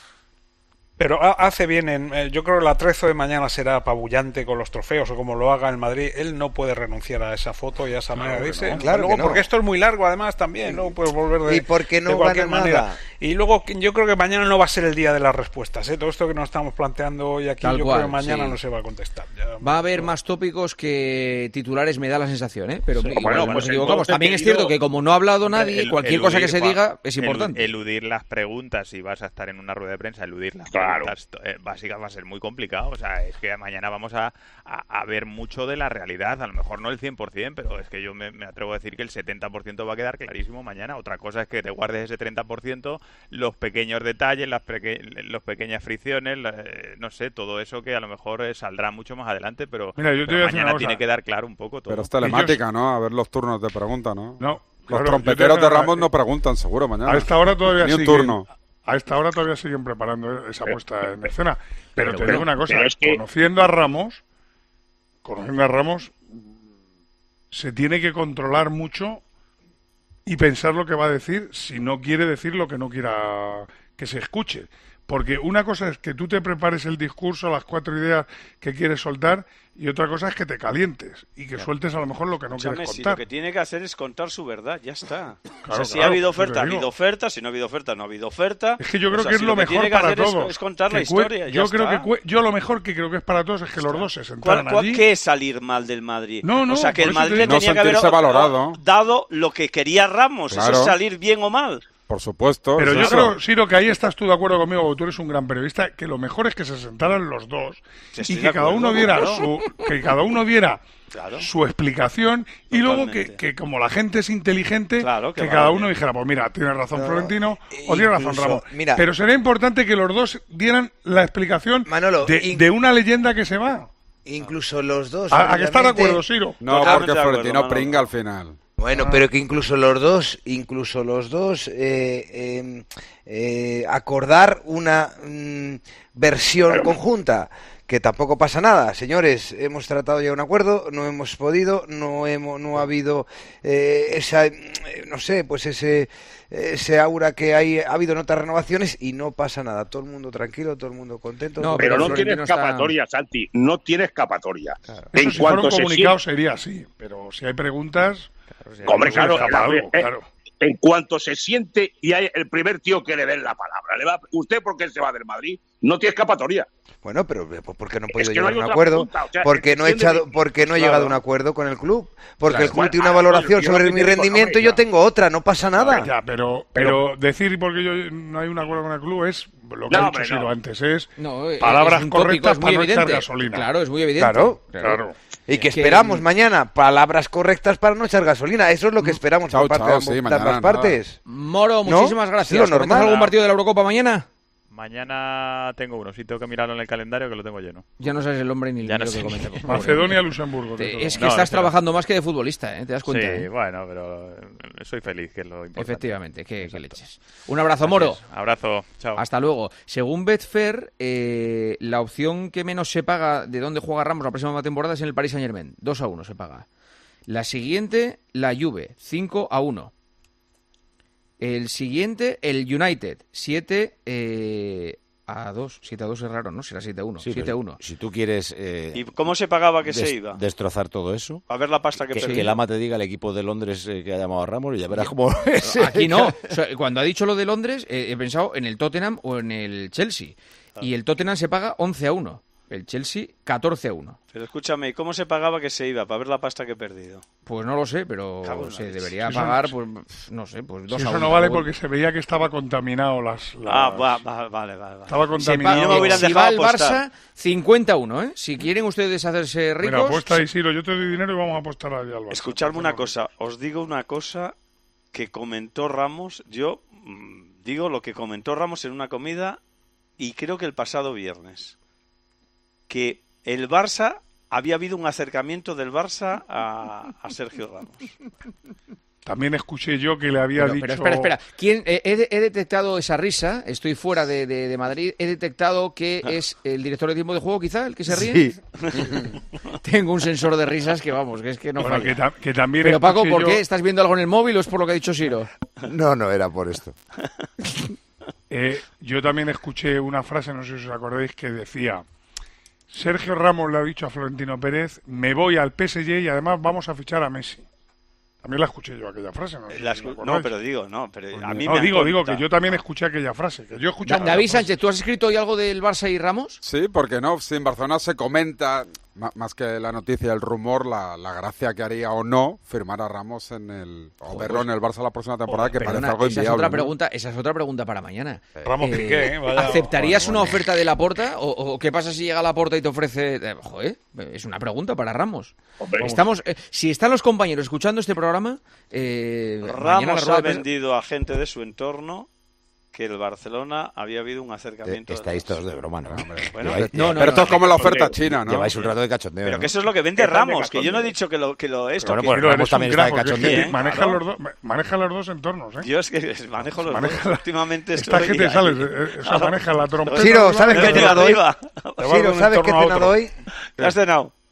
[SPEAKER 9] Pero hace bien, en, eh, yo creo que el atrezo de mañana será apabullante con los trofeos o como lo haga el Madrid. Él no puede renunciar a esa foto y a esa manera de irse.
[SPEAKER 6] No, claro
[SPEAKER 9] luego,
[SPEAKER 6] que no.
[SPEAKER 9] porque esto es muy largo además también, luego puedes volver de,
[SPEAKER 6] ¿Y porque no
[SPEAKER 9] de cualquier
[SPEAKER 6] gana
[SPEAKER 9] manera.
[SPEAKER 6] Nada?
[SPEAKER 9] Y luego yo creo que mañana no va a ser el día de las respuestas. ¿eh? Todo esto que nos estamos planteando hoy aquí,
[SPEAKER 1] Tal
[SPEAKER 9] yo
[SPEAKER 1] cual,
[SPEAKER 9] creo que mañana
[SPEAKER 1] sí.
[SPEAKER 9] no se va a contestar. Ya,
[SPEAKER 1] va a haber más tópicos que titulares, me da la sensación, ¿eh? Pero
[SPEAKER 22] sí.
[SPEAKER 1] igual
[SPEAKER 22] bueno,
[SPEAKER 1] no
[SPEAKER 22] pues
[SPEAKER 1] nos equivocamos. También
[SPEAKER 22] he
[SPEAKER 1] es cierto que como no ha hablado nadie,
[SPEAKER 22] el,
[SPEAKER 1] cualquier
[SPEAKER 22] eludir,
[SPEAKER 1] cosa que se
[SPEAKER 22] Juan,
[SPEAKER 1] diga es importante.
[SPEAKER 22] Eludir las preguntas, si vas a estar en una rueda de prensa, eludir las
[SPEAKER 2] claro.
[SPEAKER 22] preguntas eh, básicas va a ser muy complicado. O sea, es que mañana vamos a, a, a ver mucho de la realidad. A lo mejor no el cien por ciento, pero es que yo me, me atrevo a decir que el setenta por ciento va a quedar clarísimo mañana. Otra cosa es que te guardes ese treinta por ciento, los pequeños detalles, las peque las pequeñas fricciones, la, eh, no sé, todo eso que a lo mejor eh, saldrá mucho más adelante, pero,
[SPEAKER 2] Mira, yo te
[SPEAKER 22] pero
[SPEAKER 2] voy a
[SPEAKER 22] mañana
[SPEAKER 2] una
[SPEAKER 22] tiene
[SPEAKER 2] cosa.
[SPEAKER 22] que dar claro un poco todo.
[SPEAKER 7] Pero es telemática, ¿no? A ver los turnos de pregunta, ¿no?
[SPEAKER 2] No.
[SPEAKER 7] Los
[SPEAKER 2] claro,
[SPEAKER 7] trompeteros de
[SPEAKER 2] una...
[SPEAKER 7] Ramos no preguntan, seguro, mañana.
[SPEAKER 2] A esta hora todavía
[SPEAKER 7] Ni un
[SPEAKER 2] siguen,
[SPEAKER 7] turno.
[SPEAKER 2] A esta hora todavía siguen preparando esa puesta en escena. Pero,
[SPEAKER 19] pero
[SPEAKER 2] te
[SPEAKER 19] bueno,
[SPEAKER 2] digo una cosa,
[SPEAKER 19] es que...
[SPEAKER 2] conociendo a Ramos, conociendo a Ramos, se tiene que controlar mucho y pensar lo que va a decir si no quiere decir lo que no quiera que se escuche. Porque una cosa es que tú te prepares el discurso, las cuatro ideas que quieres soltar, y otra cosa es que te calientes y que sueltes a lo mejor lo que no
[SPEAKER 21] Escúchame,
[SPEAKER 2] quieres
[SPEAKER 21] si
[SPEAKER 2] contar.
[SPEAKER 21] lo que tiene que hacer es contar su verdad, ya está.
[SPEAKER 2] Claro,
[SPEAKER 21] o sea, si
[SPEAKER 2] claro,
[SPEAKER 21] ha habido
[SPEAKER 2] lo que
[SPEAKER 21] oferta, ha
[SPEAKER 2] digo.
[SPEAKER 21] habido oferta, si no ha habido oferta, no ha habido oferta.
[SPEAKER 2] Es que yo creo
[SPEAKER 21] O sea,
[SPEAKER 2] que es
[SPEAKER 21] si
[SPEAKER 2] lo
[SPEAKER 21] que
[SPEAKER 2] mejor
[SPEAKER 21] tiene que
[SPEAKER 2] para
[SPEAKER 21] hacer es-
[SPEAKER 2] todos.
[SPEAKER 21] Es, contar la
[SPEAKER 2] Que cue-
[SPEAKER 21] historia, ya
[SPEAKER 2] yo creo
[SPEAKER 21] está.
[SPEAKER 2] que cue- yo lo mejor que creo que es para todos es que los dos se
[SPEAKER 21] ¿Cuál,
[SPEAKER 2] sentaran
[SPEAKER 21] cuál-
[SPEAKER 2] allí.
[SPEAKER 21] ¿Qué es salir mal del Madrid?
[SPEAKER 2] No, no,
[SPEAKER 21] o sea, que
[SPEAKER 2] por
[SPEAKER 21] el
[SPEAKER 2] eso te
[SPEAKER 21] Madrid le
[SPEAKER 2] digo.
[SPEAKER 21] tenía
[SPEAKER 7] No
[SPEAKER 21] que haber
[SPEAKER 7] sentirse valorado.
[SPEAKER 21] dado lo que quería Ramos. Eso
[SPEAKER 7] Claro.
[SPEAKER 21] es salir bien o mal.
[SPEAKER 7] Por supuesto.
[SPEAKER 2] Pero
[SPEAKER 7] es
[SPEAKER 2] yo
[SPEAKER 7] eso.
[SPEAKER 2] creo, Siro, que ahí estás tú de acuerdo conmigo, porque tú eres un gran periodista, que lo mejor es que se sentaran los dos
[SPEAKER 21] Sí, estoy
[SPEAKER 2] y
[SPEAKER 21] de
[SPEAKER 2] que cada
[SPEAKER 21] acuerdo,
[SPEAKER 2] uno diera
[SPEAKER 21] claro.
[SPEAKER 2] su, que cada uno diera
[SPEAKER 21] Claro.
[SPEAKER 2] su explicación y luego que,
[SPEAKER 21] Totalmente.
[SPEAKER 2] que como la gente es inteligente,
[SPEAKER 21] Claro, que
[SPEAKER 2] que
[SPEAKER 21] vale.
[SPEAKER 2] cada uno dijera, pues mira, tiene razón
[SPEAKER 6] No,
[SPEAKER 2] Florentino o tiene razón
[SPEAKER 6] incluso,
[SPEAKER 2] Ramos.
[SPEAKER 6] mira.
[SPEAKER 2] Pero sería importante que los dos dieran la explicación
[SPEAKER 6] Manolo,
[SPEAKER 2] de,
[SPEAKER 6] in-
[SPEAKER 2] de una leyenda que se va.
[SPEAKER 6] Incluso los dos.
[SPEAKER 2] ¿A, a que estás de
[SPEAKER 6] obviamente-
[SPEAKER 2] acuerdo, Siro?
[SPEAKER 7] No,
[SPEAKER 21] Totalmente
[SPEAKER 7] porque
[SPEAKER 21] de acuerdo,
[SPEAKER 7] Florentino
[SPEAKER 21] Manolo.
[SPEAKER 7] pringa al final.
[SPEAKER 6] Bueno,
[SPEAKER 2] Ah.
[SPEAKER 6] pero que incluso los dos, incluso los dos, eh, eh, eh, acordar una mm, versión conjunta, que tampoco pasa nada, señores. Hemos tratado ya un acuerdo, no hemos podido, no hemos, no ha habido eh, esa, eh, no sé, pues ese, ese aura que hay, ha habido en otras renovaciones y no pasa nada. Todo el mundo tranquilo, todo el mundo contento.
[SPEAKER 1] No,
[SPEAKER 19] Pero no
[SPEAKER 1] Florentino
[SPEAKER 19] tiene
[SPEAKER 1] está-
[SPEAKER 19] escapatoria, Santi, no tiene escapatoria.
[SPEAKER 2] Eso
[SPEAKER 19] En
[SPEAKER 2] si fuera un
[SPEAKER 19] cuanto se
[SPEAKER 2] comunicado
[SPEAKER 19] siente,
[SPEAKER 2] sería así, pero si hay preguntas...
[SPEAKER 19] hombre,
[SPEAKER 2] se le
[SPEAKER 19] claro,
[SPEAKER 2] escapa
[SPEAKER 19] la-
[SPEAKER 2] algo,
[SPEAKER 19] eh,
[SPEAKER 2] claro.
[SPEAKER 19] en cuanto se siente y hay el primer tío que le den la palabra, le va, ¿usted por qué se va del Madrid? No tiene escapatoria.
[SPEAKER 6] Bueno, pero eh, ¿por qué no he
[SPEAKER 19] Es
[SPEAKER 6] podido
[SPEAKER 19] que no
[SPEAKER 6] llegar
[SPEAKER 19] hay
[SPEAKER 6] a un
[SPEAKER 19] otra
[SPEAKER 6] acuerdo?
[SPEAKER 19] pregunta, o sea,
[SPEAKER 6] Porque no he
[SPEAKER 19] entiéndeme.
[SPEAKER 6] echado, porque no he
[SPEAKER 19] Claro.
[SPEAKER 6] llegado a un acuerdo con el club. Porque
[SPEAKER 2] Claro.
[SPEAKER 6] el club tiene
[SPEAKER 19] Ah,
[SPEAKER 6] una valoración
[SPEAKER 19] yo lo
[SPEAKER 6] sobre
[SPEAKER 19] que
[SPEAKER 6] mi
[SPEAKER 19] te digo,
[SPEAKER 6] rendimiento
[SPEAKER 19] hombre,
[SPEAKER 6] y yo
[SPEAKER 19] ya.
[SPEAKER 6] tengo otra, no pasa nada.
[SPEAKER 2] Ya, pero, pero decir porque yo no hay un acuerdo con el club es lo que
[SPEAKER 19] No,
[SPEAKER 2] ha
[SPEAKER 19] hombre,
[SPEAKER 2] dicho Siro
[SPEAKER 19] no.
[SPEAKER 2] antes, es
[SPEAKER 1] No, eh,
[SPEAKER 2] palabras
[SPEAKER 1] es un tópico,
[SPEAKER 2] correctas
[SPEAKER 1] es muy
[SPEAKER 2] para no echar
[SPEAKER 1] evidente.
[SPEAKER 2] gasolina.
[SPEAKER 1] Claro, es muy evidente.
[SPEAKER 6] Claro,
[SPEAKER 2] Claro.
[SPEAKER 6] Y que
[SPEAKER 1] Que-
[SPEAKER 6] esperamos mañana palabras correctas para no echar gasolina. Eso es lo que esperamos
[SPEAKER 7] Chao,
[SPEAKER 6] por parte
[SPEAKER 7] chao,
[SPEAKER 6] de
[SPEAKER 7] sí,
[SPEAKER 6] ambas
[SPEAKER 7] mañana nada.
[SPEAKER 6] partes.
[SPEAKER 1] Moro,
[SPEAKER 6] ¿No?
[SPEAKER 1] muchísimas
[SPEAKER 6] Es
[SPEAKER 1] gracias.
[SPEAKER 6] lo
[SPEAKER 1] ¿Comentas
[SPEAKER 6] normal.
[SPEAKER 1] algún partido de la Eurocopa mañana?
[SPEAKER 22] Mañana tengo uno, sí tengo que mirarlo en el calendario que lo tengo lleno.
[SPEAKER 1] Ya no sabes el hombre ni el
[SPEAKER 22] Ya no
[SPEAKER 1] número
[SPEAKER 22] sé
[SPEAKER 1] que
[SPEAKER 22] ni-
[SPEAKER 1] comentamos.
[SPEAKER 2] Macedonia, Luxemburgo.
[SPEAKER 1] Te-
[SPEAKER 2] de todo.
[SPEAKER 1] Es que
[SPEAKER 22] No,
[SPEAKER 1] estás
[SPEAKER 22] espera.
[SPEAKER 1] trabajando más que de futbolista, ¿eh? ¿Te das cuenta?
[SPEAKER 22] Sí,
[SPEAKER 1] eh?
[SPEAKER 22] bueno, pero eh, soy feliz, que es lo importante.
[SPEAKER 1] Efectivamente, que, que leches. Un abrazo, Moro.
[SPEAKER 22] Así es. Abrazo, chao.
[SPEAKER 1] Hasta luego. Según Betfair, eh, la opción que menos se paga de dónde juega Ramos la próxima temporada es en el Paris Saint-Germain. dos a uno se paga. La siguiente, la Juve, cinco a uno. El siguiente, el United, siete a dos. siete a dos es raro, ¿no? Será siete a uno.
[SPEAKER 5] Sí,
[SPEAKER 1] siete a
[SPEAKER 5] pero
[SPEAKER 1] uno.
[SPEAKER 5] Si tú quieres eh,
[SPEAKER 21] ¿Y cómo se pagaba que
[SPEAKER 5] des-
[SPEAKER 21] se iba?
[SPEAKER 5] destrozar todo eso,
[SPEAKER 21] A ver la pasta que,
[SPEAKER 5] que,
[SPEAKER 21] perdí.
[SPEAKER 5] que el ama te diga el equipo de Londres eh, que ha llamado a Ramos y ya verás cómo...
[SPEAKER 1] Aquí no. O sea, cuando ha dicho lo de Londres, eh, he pensado en el Tottenham o en el Chelsea. Y el Tottenham se paga once a uno. El Chelsea, catorce a uno.
[SPEAKER 21] Pero escúchame, ¿y cómo se pagaba que se iba? Para ver la pasta que he perdido.
[SPEAKER 1] Pues no lo sé, pero
[SPEAKER 21] Cago en la
[SPEAKER 1] se
[SPEAKER 21] leche.
[SPEAKER 1] debería
[SPEAKER 2] Eso-
[SPEAKER 1] pagar, pues, no sé, pues dos
[SPEAKER 2] Si
[SPEAKER 1] a
[SPEAKER 2] eso
[SPEAKER 1] uno.
[SPEAKER 2] no vale
[SPEAKER 1] Pero
[SPEAKER 2] porque se veía que estaba contaminado las... las-
[SPEAKER 21] Ah, va, va, vale, vale. vale.
[SPEAKER 2] Estaba
[SPEAKER 1] Se
[SPEAKER 2] contaminado.
[SPEAKER 1] paga-
[SPEAKER 21] no me hubieran
[SPEAKER 1] si
[SPEAKER 21] dejado
[SPEAKER 1] va el
[SPEAKER 21] apostar.
[SPEAKER 1] Barça, cincuenta a uno, ¿eh? Si quieren ustedes hacerse ricos...
[SPEAKER 2] Mira, apuesta ahí, Siro, yo te doy dinero y vamos a apostar allá al Barça.
[SPEAKER 21] Escuchadme una cosa, os digo una cosa que comentó Ramos, yo mm, digo lo que comentó Ramos en una comida y creo que el pasado viernes, que el Barça, había habido un acercamiento del Barça a, a Sergio Ramos.
[SPEAKER 2] También escuché yo que le había
[SPEAKER 1] Pero,
[SPEAKER 2] dicho...
[SPEAKER 1] pero espera, espera. ¿Quién, eh, he, de- he detectado esa risa, estoy fuera de, de- de Madrid, he detectado que es el director de tiempo de juego, quizá, el que se ríe.
[SPEAKER 5] Sí.
[SPEAKER 1] Tengo un sensor de risas que, vamos, que es que no
[SPEAKER 2] Bueno,
[SPEAKER 1] falla.
[SPEAKER 2] que, ta- que también
[SPEAKER 1] Pero Paco,
[SPEAKER 2] escuché
[SPEAKER 1] ¿por
[SPEAKER 2] yo-
[SPEAKER 1] qué? ¿Estás viendo algo en el móvil o es por lo que ha dicho Siro?
[SPEAKER 5] No, no, era por esto.
[SPEAKER 2] Eh, yo también escuché una frase, no sé si os acordáis, que decía: Sergio Ramos le ha dicho a Florentino Pérez, me voy al P S G y además vamos a fichar a Messi. También la escuché yo aquella frase, ¿no? sé si
[SPEAKER 21] La
[SPEAKER 2] os
[SPEAKER 21] escu-
[SPEAKER 2] acordáis.
[SPEAKER 21] no, pero digo, no, pero a mí
[SPEAKER 2] No,
[SPEAKER 21] me han
[SPEAKER 2] digo, digo,
[SPEAKER 21] contado.
[SPEAKER 2] que yo también escuché aquella frase. Que yo he escuchado
[SPEAKER 1] Da- David
[SPEAKER 2] aquella frase.
[SPEAKER 1] Sánchez, ¿tú has escrito hoy algo del Barça y Ramos?
[SPEAKER 7] Sí, porque no, si en Barcelona se comenta, ma- más que la noticia, el rumor, la, la gracia que haría o no firmar a Ramos en el o verlo en el Barça la próxima temporada, que
[SPEAKER 1] Perdona,
[SPEAKER 7] parece algo
[SPEAKER 1] esa es
[SPEAKER 7] inviable.
[SPEAKER 1] otra
[SPEAKER 7] ¿no?
[SPEAKER 1] pregunta, esa es otra pregunta para mañana.
[SPEAKER 9] Ramos Piqué, ¿eh? Vaya-
[SPEAKER 1] ¿Aceptarías
[SPEAKER 9] bueno,
[SPEAKER 1] una oferta de Laporta o, o qué pasa si llega Laporta y te ofrece? eh, joder, es una pregunta para Ramos.
[SPEAKER 19] Hombre,
[SPEAKER 1] Estamos, eh, si están los compañeros escuchando este programa, eh, mañana la
[SPEAKER 21] Ramos
[SPEAKER 1] rueda
[SPEAKER 21] ha
[SPEAKER 1] de prensa-
[SPEAKER 21] vendido a gente de su entorno que el Barcelona había habido un acercamiento.
[SPEAKER 5] Eh, Estáis todos de broma, ¿no?
[SPEAKER 21] Bueno,
[SPEAKER 5] Lleváis-
[SPEAKER 21] no, no,
[SPEAKER 7] Pero esto
[SPEAKER 21] no,
[SPEAKER 7] es como la
[SPEAKER 21] no,
[SPEAKER 7] oferta
[SPEAKER 21] no,
[SPEAKER 7] china, ¿no?
[SPEAKER 5] Lleváis un rato de cachondeo,
[SPEAKER 21] Pero
[SPEAKER 5] ¿no?
[SPEAKER 21] que eso es lo que vende
[SPEAKER 19] Que están de
[SPEAKER 21] Ramos, que yo no he dicho que lo que lo esto.
[SPEAKER 5] Pero
[SPEAKER 21] que-
[SPEAKER 5] bueno,
[SPEAKER 2] Pero
[SPEAKER 5] Ramos
[SPEAKER 2] eres un
[SPEAKER 5] también está de
[SPEAKER 2] crack, porque es que
[SPEAKER 5] cachondeo.
[SPEAKER 21] ¿eh?
[SPEAKER 2] maneja,
[SPEAKER 21] Claro.
[SPEAKER 2] los dos, maneja los dos entornos, ¿eh?
[SPEAKER 21] Yo es que manejo los
[SPEAKER 2] Maneja
[SPEAKER 21] dos.
[SPEAKER 2] la-
[SPEAKER 21] Últimamente
[SPEAKER 2] Esta
[SPEAKER 21] estoy
[SPEAKER 2] gente,
[SPEAKER 21] ahí.
[SPEAKER 2] ¿sabes? Eh, O sea, maneja la trompeta.
[SPEAKER 6] Siro,
[SPEAKER 2] arriba,
[SPEAKER 6] ¿sabes
[SPEAKER 2] y
[SPEAKER 6] qué
[SPEAKER 2] la
[SPEAKER 6] te
[SPEAKER 2] otra
[SPEAKER 6] la doy?
[SPEAKER 21] arriba.
[SPEAKER 2] Te vas de
[SPEAKER 6] Siro,
[SPEAKER 2] un
[SPEAKER 6] ¿sabes qué
[SPEAKER 2] entorno a
[SPEAKER 6] te la
[SPEAKER 2] otro.
[SPEAKER 6] doy?
[SPEAKER 21] ¿Qué has cenado?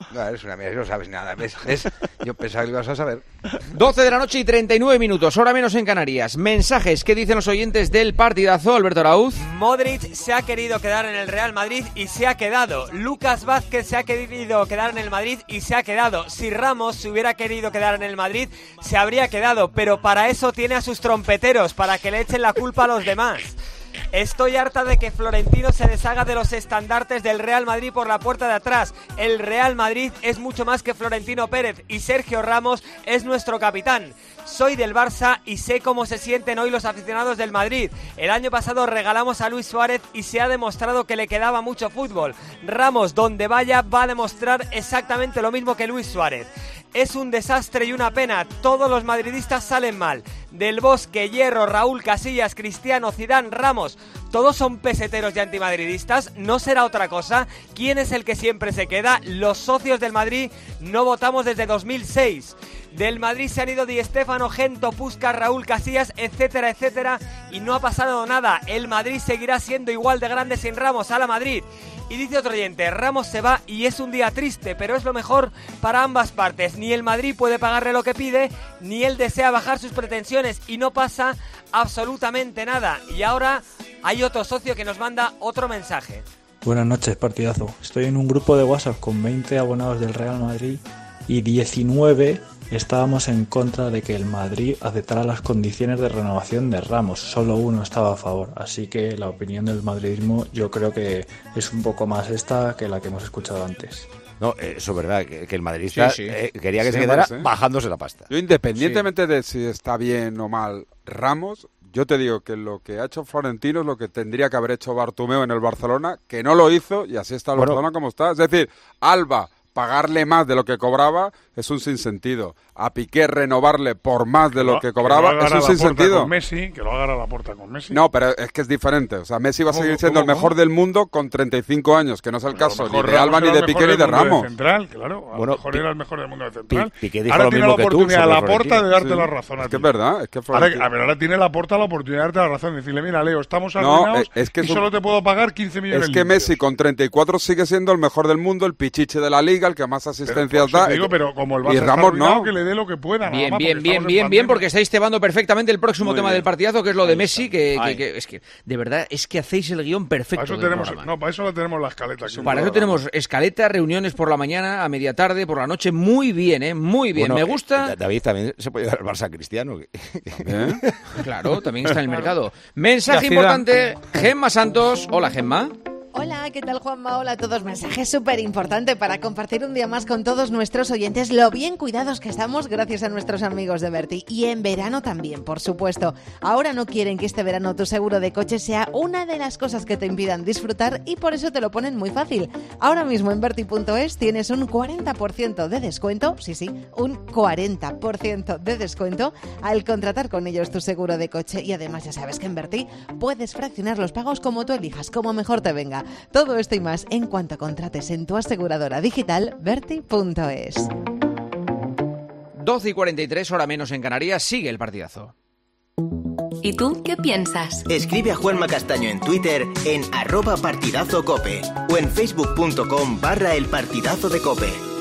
[SPEAKER 6] No, eres una mierda, no sabes nada. ¿Ves? ¿Ves? Yo pensaba que lo ibas a saber.
[SPEAKER 1] doce de la noche y treinta y nueve minutos, hora menos en Canarias. Mensajes, ¿qué dicen los oyentes del partidazo, Alberto Arauz?
[SPEAKER 14] Modric se ha querido quedar en el Real Madrid y se ha quedado. Lucas Vázquez se ha querido quedar en el Madrid y se ha quedado. Si Ramos se hubiera querido quedar en el Madrid, se habría quedado. Pero para eso tiene a sus trompeteros, para que le echen la culpa a los demás. Estoy harta de que Florentino se deshaga de los estandartes del Real Madrid por la puerta de atrás. El Real Madrid es mucho más que Florentino Pérez y Sergio Ramos es nuestro capitán. Soy del Barça y sé cómo se sienten hoy los aficionados del Madrid. El año pasado regalamos a Luis Suárez y se ha demostrado que le quedaba mucho fútbol. Ramos, donde vaya, va a demostrar exactamente lo mismo que Luis Suárez. Es un desastre y una pena. Todos los madridistas salen mal. Del Bosque, Hierro, Raúl, Casillas, Cristiano, Zidane, Ramos. ¿Todos son peseteros y antimadridistas? ¿No será otra cosa? ¿Quién es el que siempre se queda? Los socios del Madrid no votamos desde dos mil seis. Del Madrid se han ido Di Stéfano, Gento, Puskás, Raúl, Casillas, etcétera, etcétera. Y no ha pasado nada. El Madrid seguirá siendo igual de grande sin Ramos. ¡A la Madrid! Y dice otro oyente, Ramos se va y es un día triste, pero es lo mejor para ambas partes. Ni el Madrid puede pagarle lo que pide, ni él desea bajar sus pretensiones y no pasa absolutamente nada. Y ahora hay otro socio que nos manda otro mensaje.
[SPEAKER 3] Buenas noches, partidazo. Estoy en un grupo de WhatsApp con veinte abonados del Real Madrid y diecinueve estábamos en contra de que el Madrid aceptara las condiciones de renovación de Ramos. Solo uno estaba a favor. Así que la opinión del madridismo yo creo que es un poco más esta que la que hemos escuchado antes.
[SPEAKER 5] No, eso es verdad, que, que el madridista
[SPEAKER 7] Sí, sí.
[SPEAKER 5] eh, quería que
[SPEAKER 7] Sí,
[SPEAKER 5] se quedara
[SPEAKER 7] más, ¿eh?
[SPEAKER 5] bajándose la pasta.
[SPEAKER 7] Yo, independientemente de si está bien o mal Ramos, yo te digo que lo que ha hecho Florentino es lo que tendría que haber hecho Bartomeu en el Barcelona, que no lo hizo y así está el
[SPEAKER 5] Bueno.
[SPEAKER 7] Barcelona como está. Es decir, Alba pagarle más de lo que cobraba es un sinsentido. A Piqué renovarle por más de lo que cobraba
[SPEAKER 2] lo
[SPEAKER 7] es
[SPEAKER 2] haga
[SPEAKER 7] un
[SPEAKER 2] a la puerta
[SPEAKER 7] sinsentido.
[SPEAKER 2] con Messi, que lo haga a la puerta con Messi.
[SPEAKER 7] No, pero es que es diferente. O sea, Messi va a
[SPEAKER 2] ¿Cómo,
[SPEAKER 7] seguir siendo
[SPEAKER 2] cómo,
[SPEAKER 7] el mejor
[SPEAKER 2] cómo?
[SPEAKER 7] del mundo con treinta y cinco años, que no es el
[SPEAKER 2] Pero a
[SPEAKER 7] caso
[SPEAKER 2] lo
[SPEAKER 7] ni
[SPEAKER 2] mejor
[SPEAKER 7] de Alba,
[SPEAKER 2] Ramos
[SPEAKER 7] ni
[SPEAKER 2] era
[SPEAKER 7] de
[SPEAKER 2] el
[SPEAKER 7] Piqué,
[SPEAKER 2] mejor
[SPEAKER 7] ni de
[SPEAKER 2] del mundo
[SPEAKER 7] Ramos.
[SPEAKER 2] central, claro. A
[SPEAKER 5] Bueno,
[SPEAKER 2] lo mejor
[SPEAKER 5] Pi-
[SPEAKER 2] era el mejor del mundo de central.
[SPEAKER 5] Pi- Piqué dijo
[SPEAKER 2] ahora
[SPEAKER 5] lo
[SPEAKER 2] tiene
[SPEAKER 5] mismo
[SPEAKER 2] la
[SPEAKER 5] que tú
[SPEAKER 2] oportunidad
[SPEAKER 5] sobre
[SPEAKER 2] a la porta de
[SPEAKER 5] Florentino.
[SPEAKER 2] darte
[SPEAKER 7] Sí.
[SPEAKER 2] la razón a
[SPEAKER 7] Es
[SPEAKER 2] ti.
[SPEAKER 7] que es verdad, es que
[SPEAKER 2] Ahora,
[SPEAKER 7] Florentino-
[SPEAKER 2] a ver, ahora tiene la porta la oportunidad de darte la razón. Decirle, mira, Leo, estamos
[SPEAKER 7] No,
[SPEAKER 2] arruinados
[SPEAKER 7] es que
[SPEAKER 2] y
[SPEAKER 7] es un-
[SPEAKER 2] solo te puedo pagar quince millones
[SPEAKER 7] Es que
[SPEAKER 2] limpios.
[SPEAKER 7] Messi con treinta y cuatro sigue siendo el mejor del mundo, el pichiche de la liga, el que más
[SPEAKER 2] Pero,
[SPEAKER 7] asistencias
[SPEAKER 2] por eso
[SPEAKER 7] da.
[SPEAKER 2] te digo, pero como el
[SPEAKER 7] y
[SPEAKER 2] Barça está
[SPEAKER 7] Ramos
[SPEAKER 2] arruinado,
[SPEAKER 7] no.
[SPEAKER 2] que le dé lo que pueda. nada
[SPEAKER 1] Bien,
[SPEAKER 2] más,
[SPEAKER 1] bien,
[SPEAKER 2] porque
[SPEAKER 1] bien,
[SPEAKER 2] estamos en
[SPEAKER 1] bien, bien,
[SPEAKER 2] pandemia.
[SPEAKER 1] porque estáis cebando perfectamente el próximo
[SPEAKER 21] Muy
[SPEAKER 1] tema
[SPEAKER 21] bien.
[SPEAKER 1] del partidazo, que es lo de
[SPEAKER 21] Ahí
[SPEAKER 1] Messi,
[SPEAKER 21] está.
[SPEAKER 1] que, que-
[SPEAKER 21] Ahí.
[SPEAKER 1] que- es que, de verdad, es que hacéis el guión
[SPEAKER 2] Para
[SPEAKER 1] perfecto
[SPEAKER 2] eso,
[SPEAKER 1] del
[SPEAKER 2] tenemos,
[SPEAKER 1] programa.
[SPEAKER 2] no, para eso la tenemos la escaleta. Aquí.
[SPEAKER 1] Para eso tenemos escaleta, reuniones por la mañana, a media tarde, por la noche, muy bien, ¿eh? Muy bien,
[SPEAKER 5] Bueno,
[SPEAKER 1] me gusta.
[SPEAKER 5] eh, David también se puede llevar al Barça Cristiano. que-
[SPEAKER 7] ¿Eh?
[SPEAKER 1] Claro, también está en el mercado. Mensaje
[SPEAKER 8] Y a Zidane.
[SPEAKER 1] importante, Gemma Santos. Hola, Gemma.
[SPEAKER 4] Hola, ¿qué tal, Juanma? Hola a todos. Mensaje súper importante para compartir un día más con todos nuestros oyentes lo bien cuidados que estamos gracias a nuestros amigos de Berti. Y en verano también, por supuesto. Ahora no quieren que este verano tu seguro de coche sea una de las cosas que te impidan disfrutar y por eso te lo ponen muy fácil. Ahora mismo en Berti punto es tienes un cuarenta por ciento de descuento, sí, sí, un cuarenta por ciento de descuento al contratar con ellos tu seguro de coche. Y además ya sabes que en Berti puedes fraccionar los pagos como tú elijas, como mejor te venga. Todo esto y más en cuanto contrates en tu aseguradora digital Berti punto es.
[SPEAKER 1] doce y cuarenta y tres, hora menos en Canarias, sigue el partidazo.
[SPEAKER 18] ¿Y tú qué piensas?
[SPEAKER 17] Escribe a Juanma Castaño en Twitter en arroba partidazo cope o en facebook punto com barra el partidazo de cope.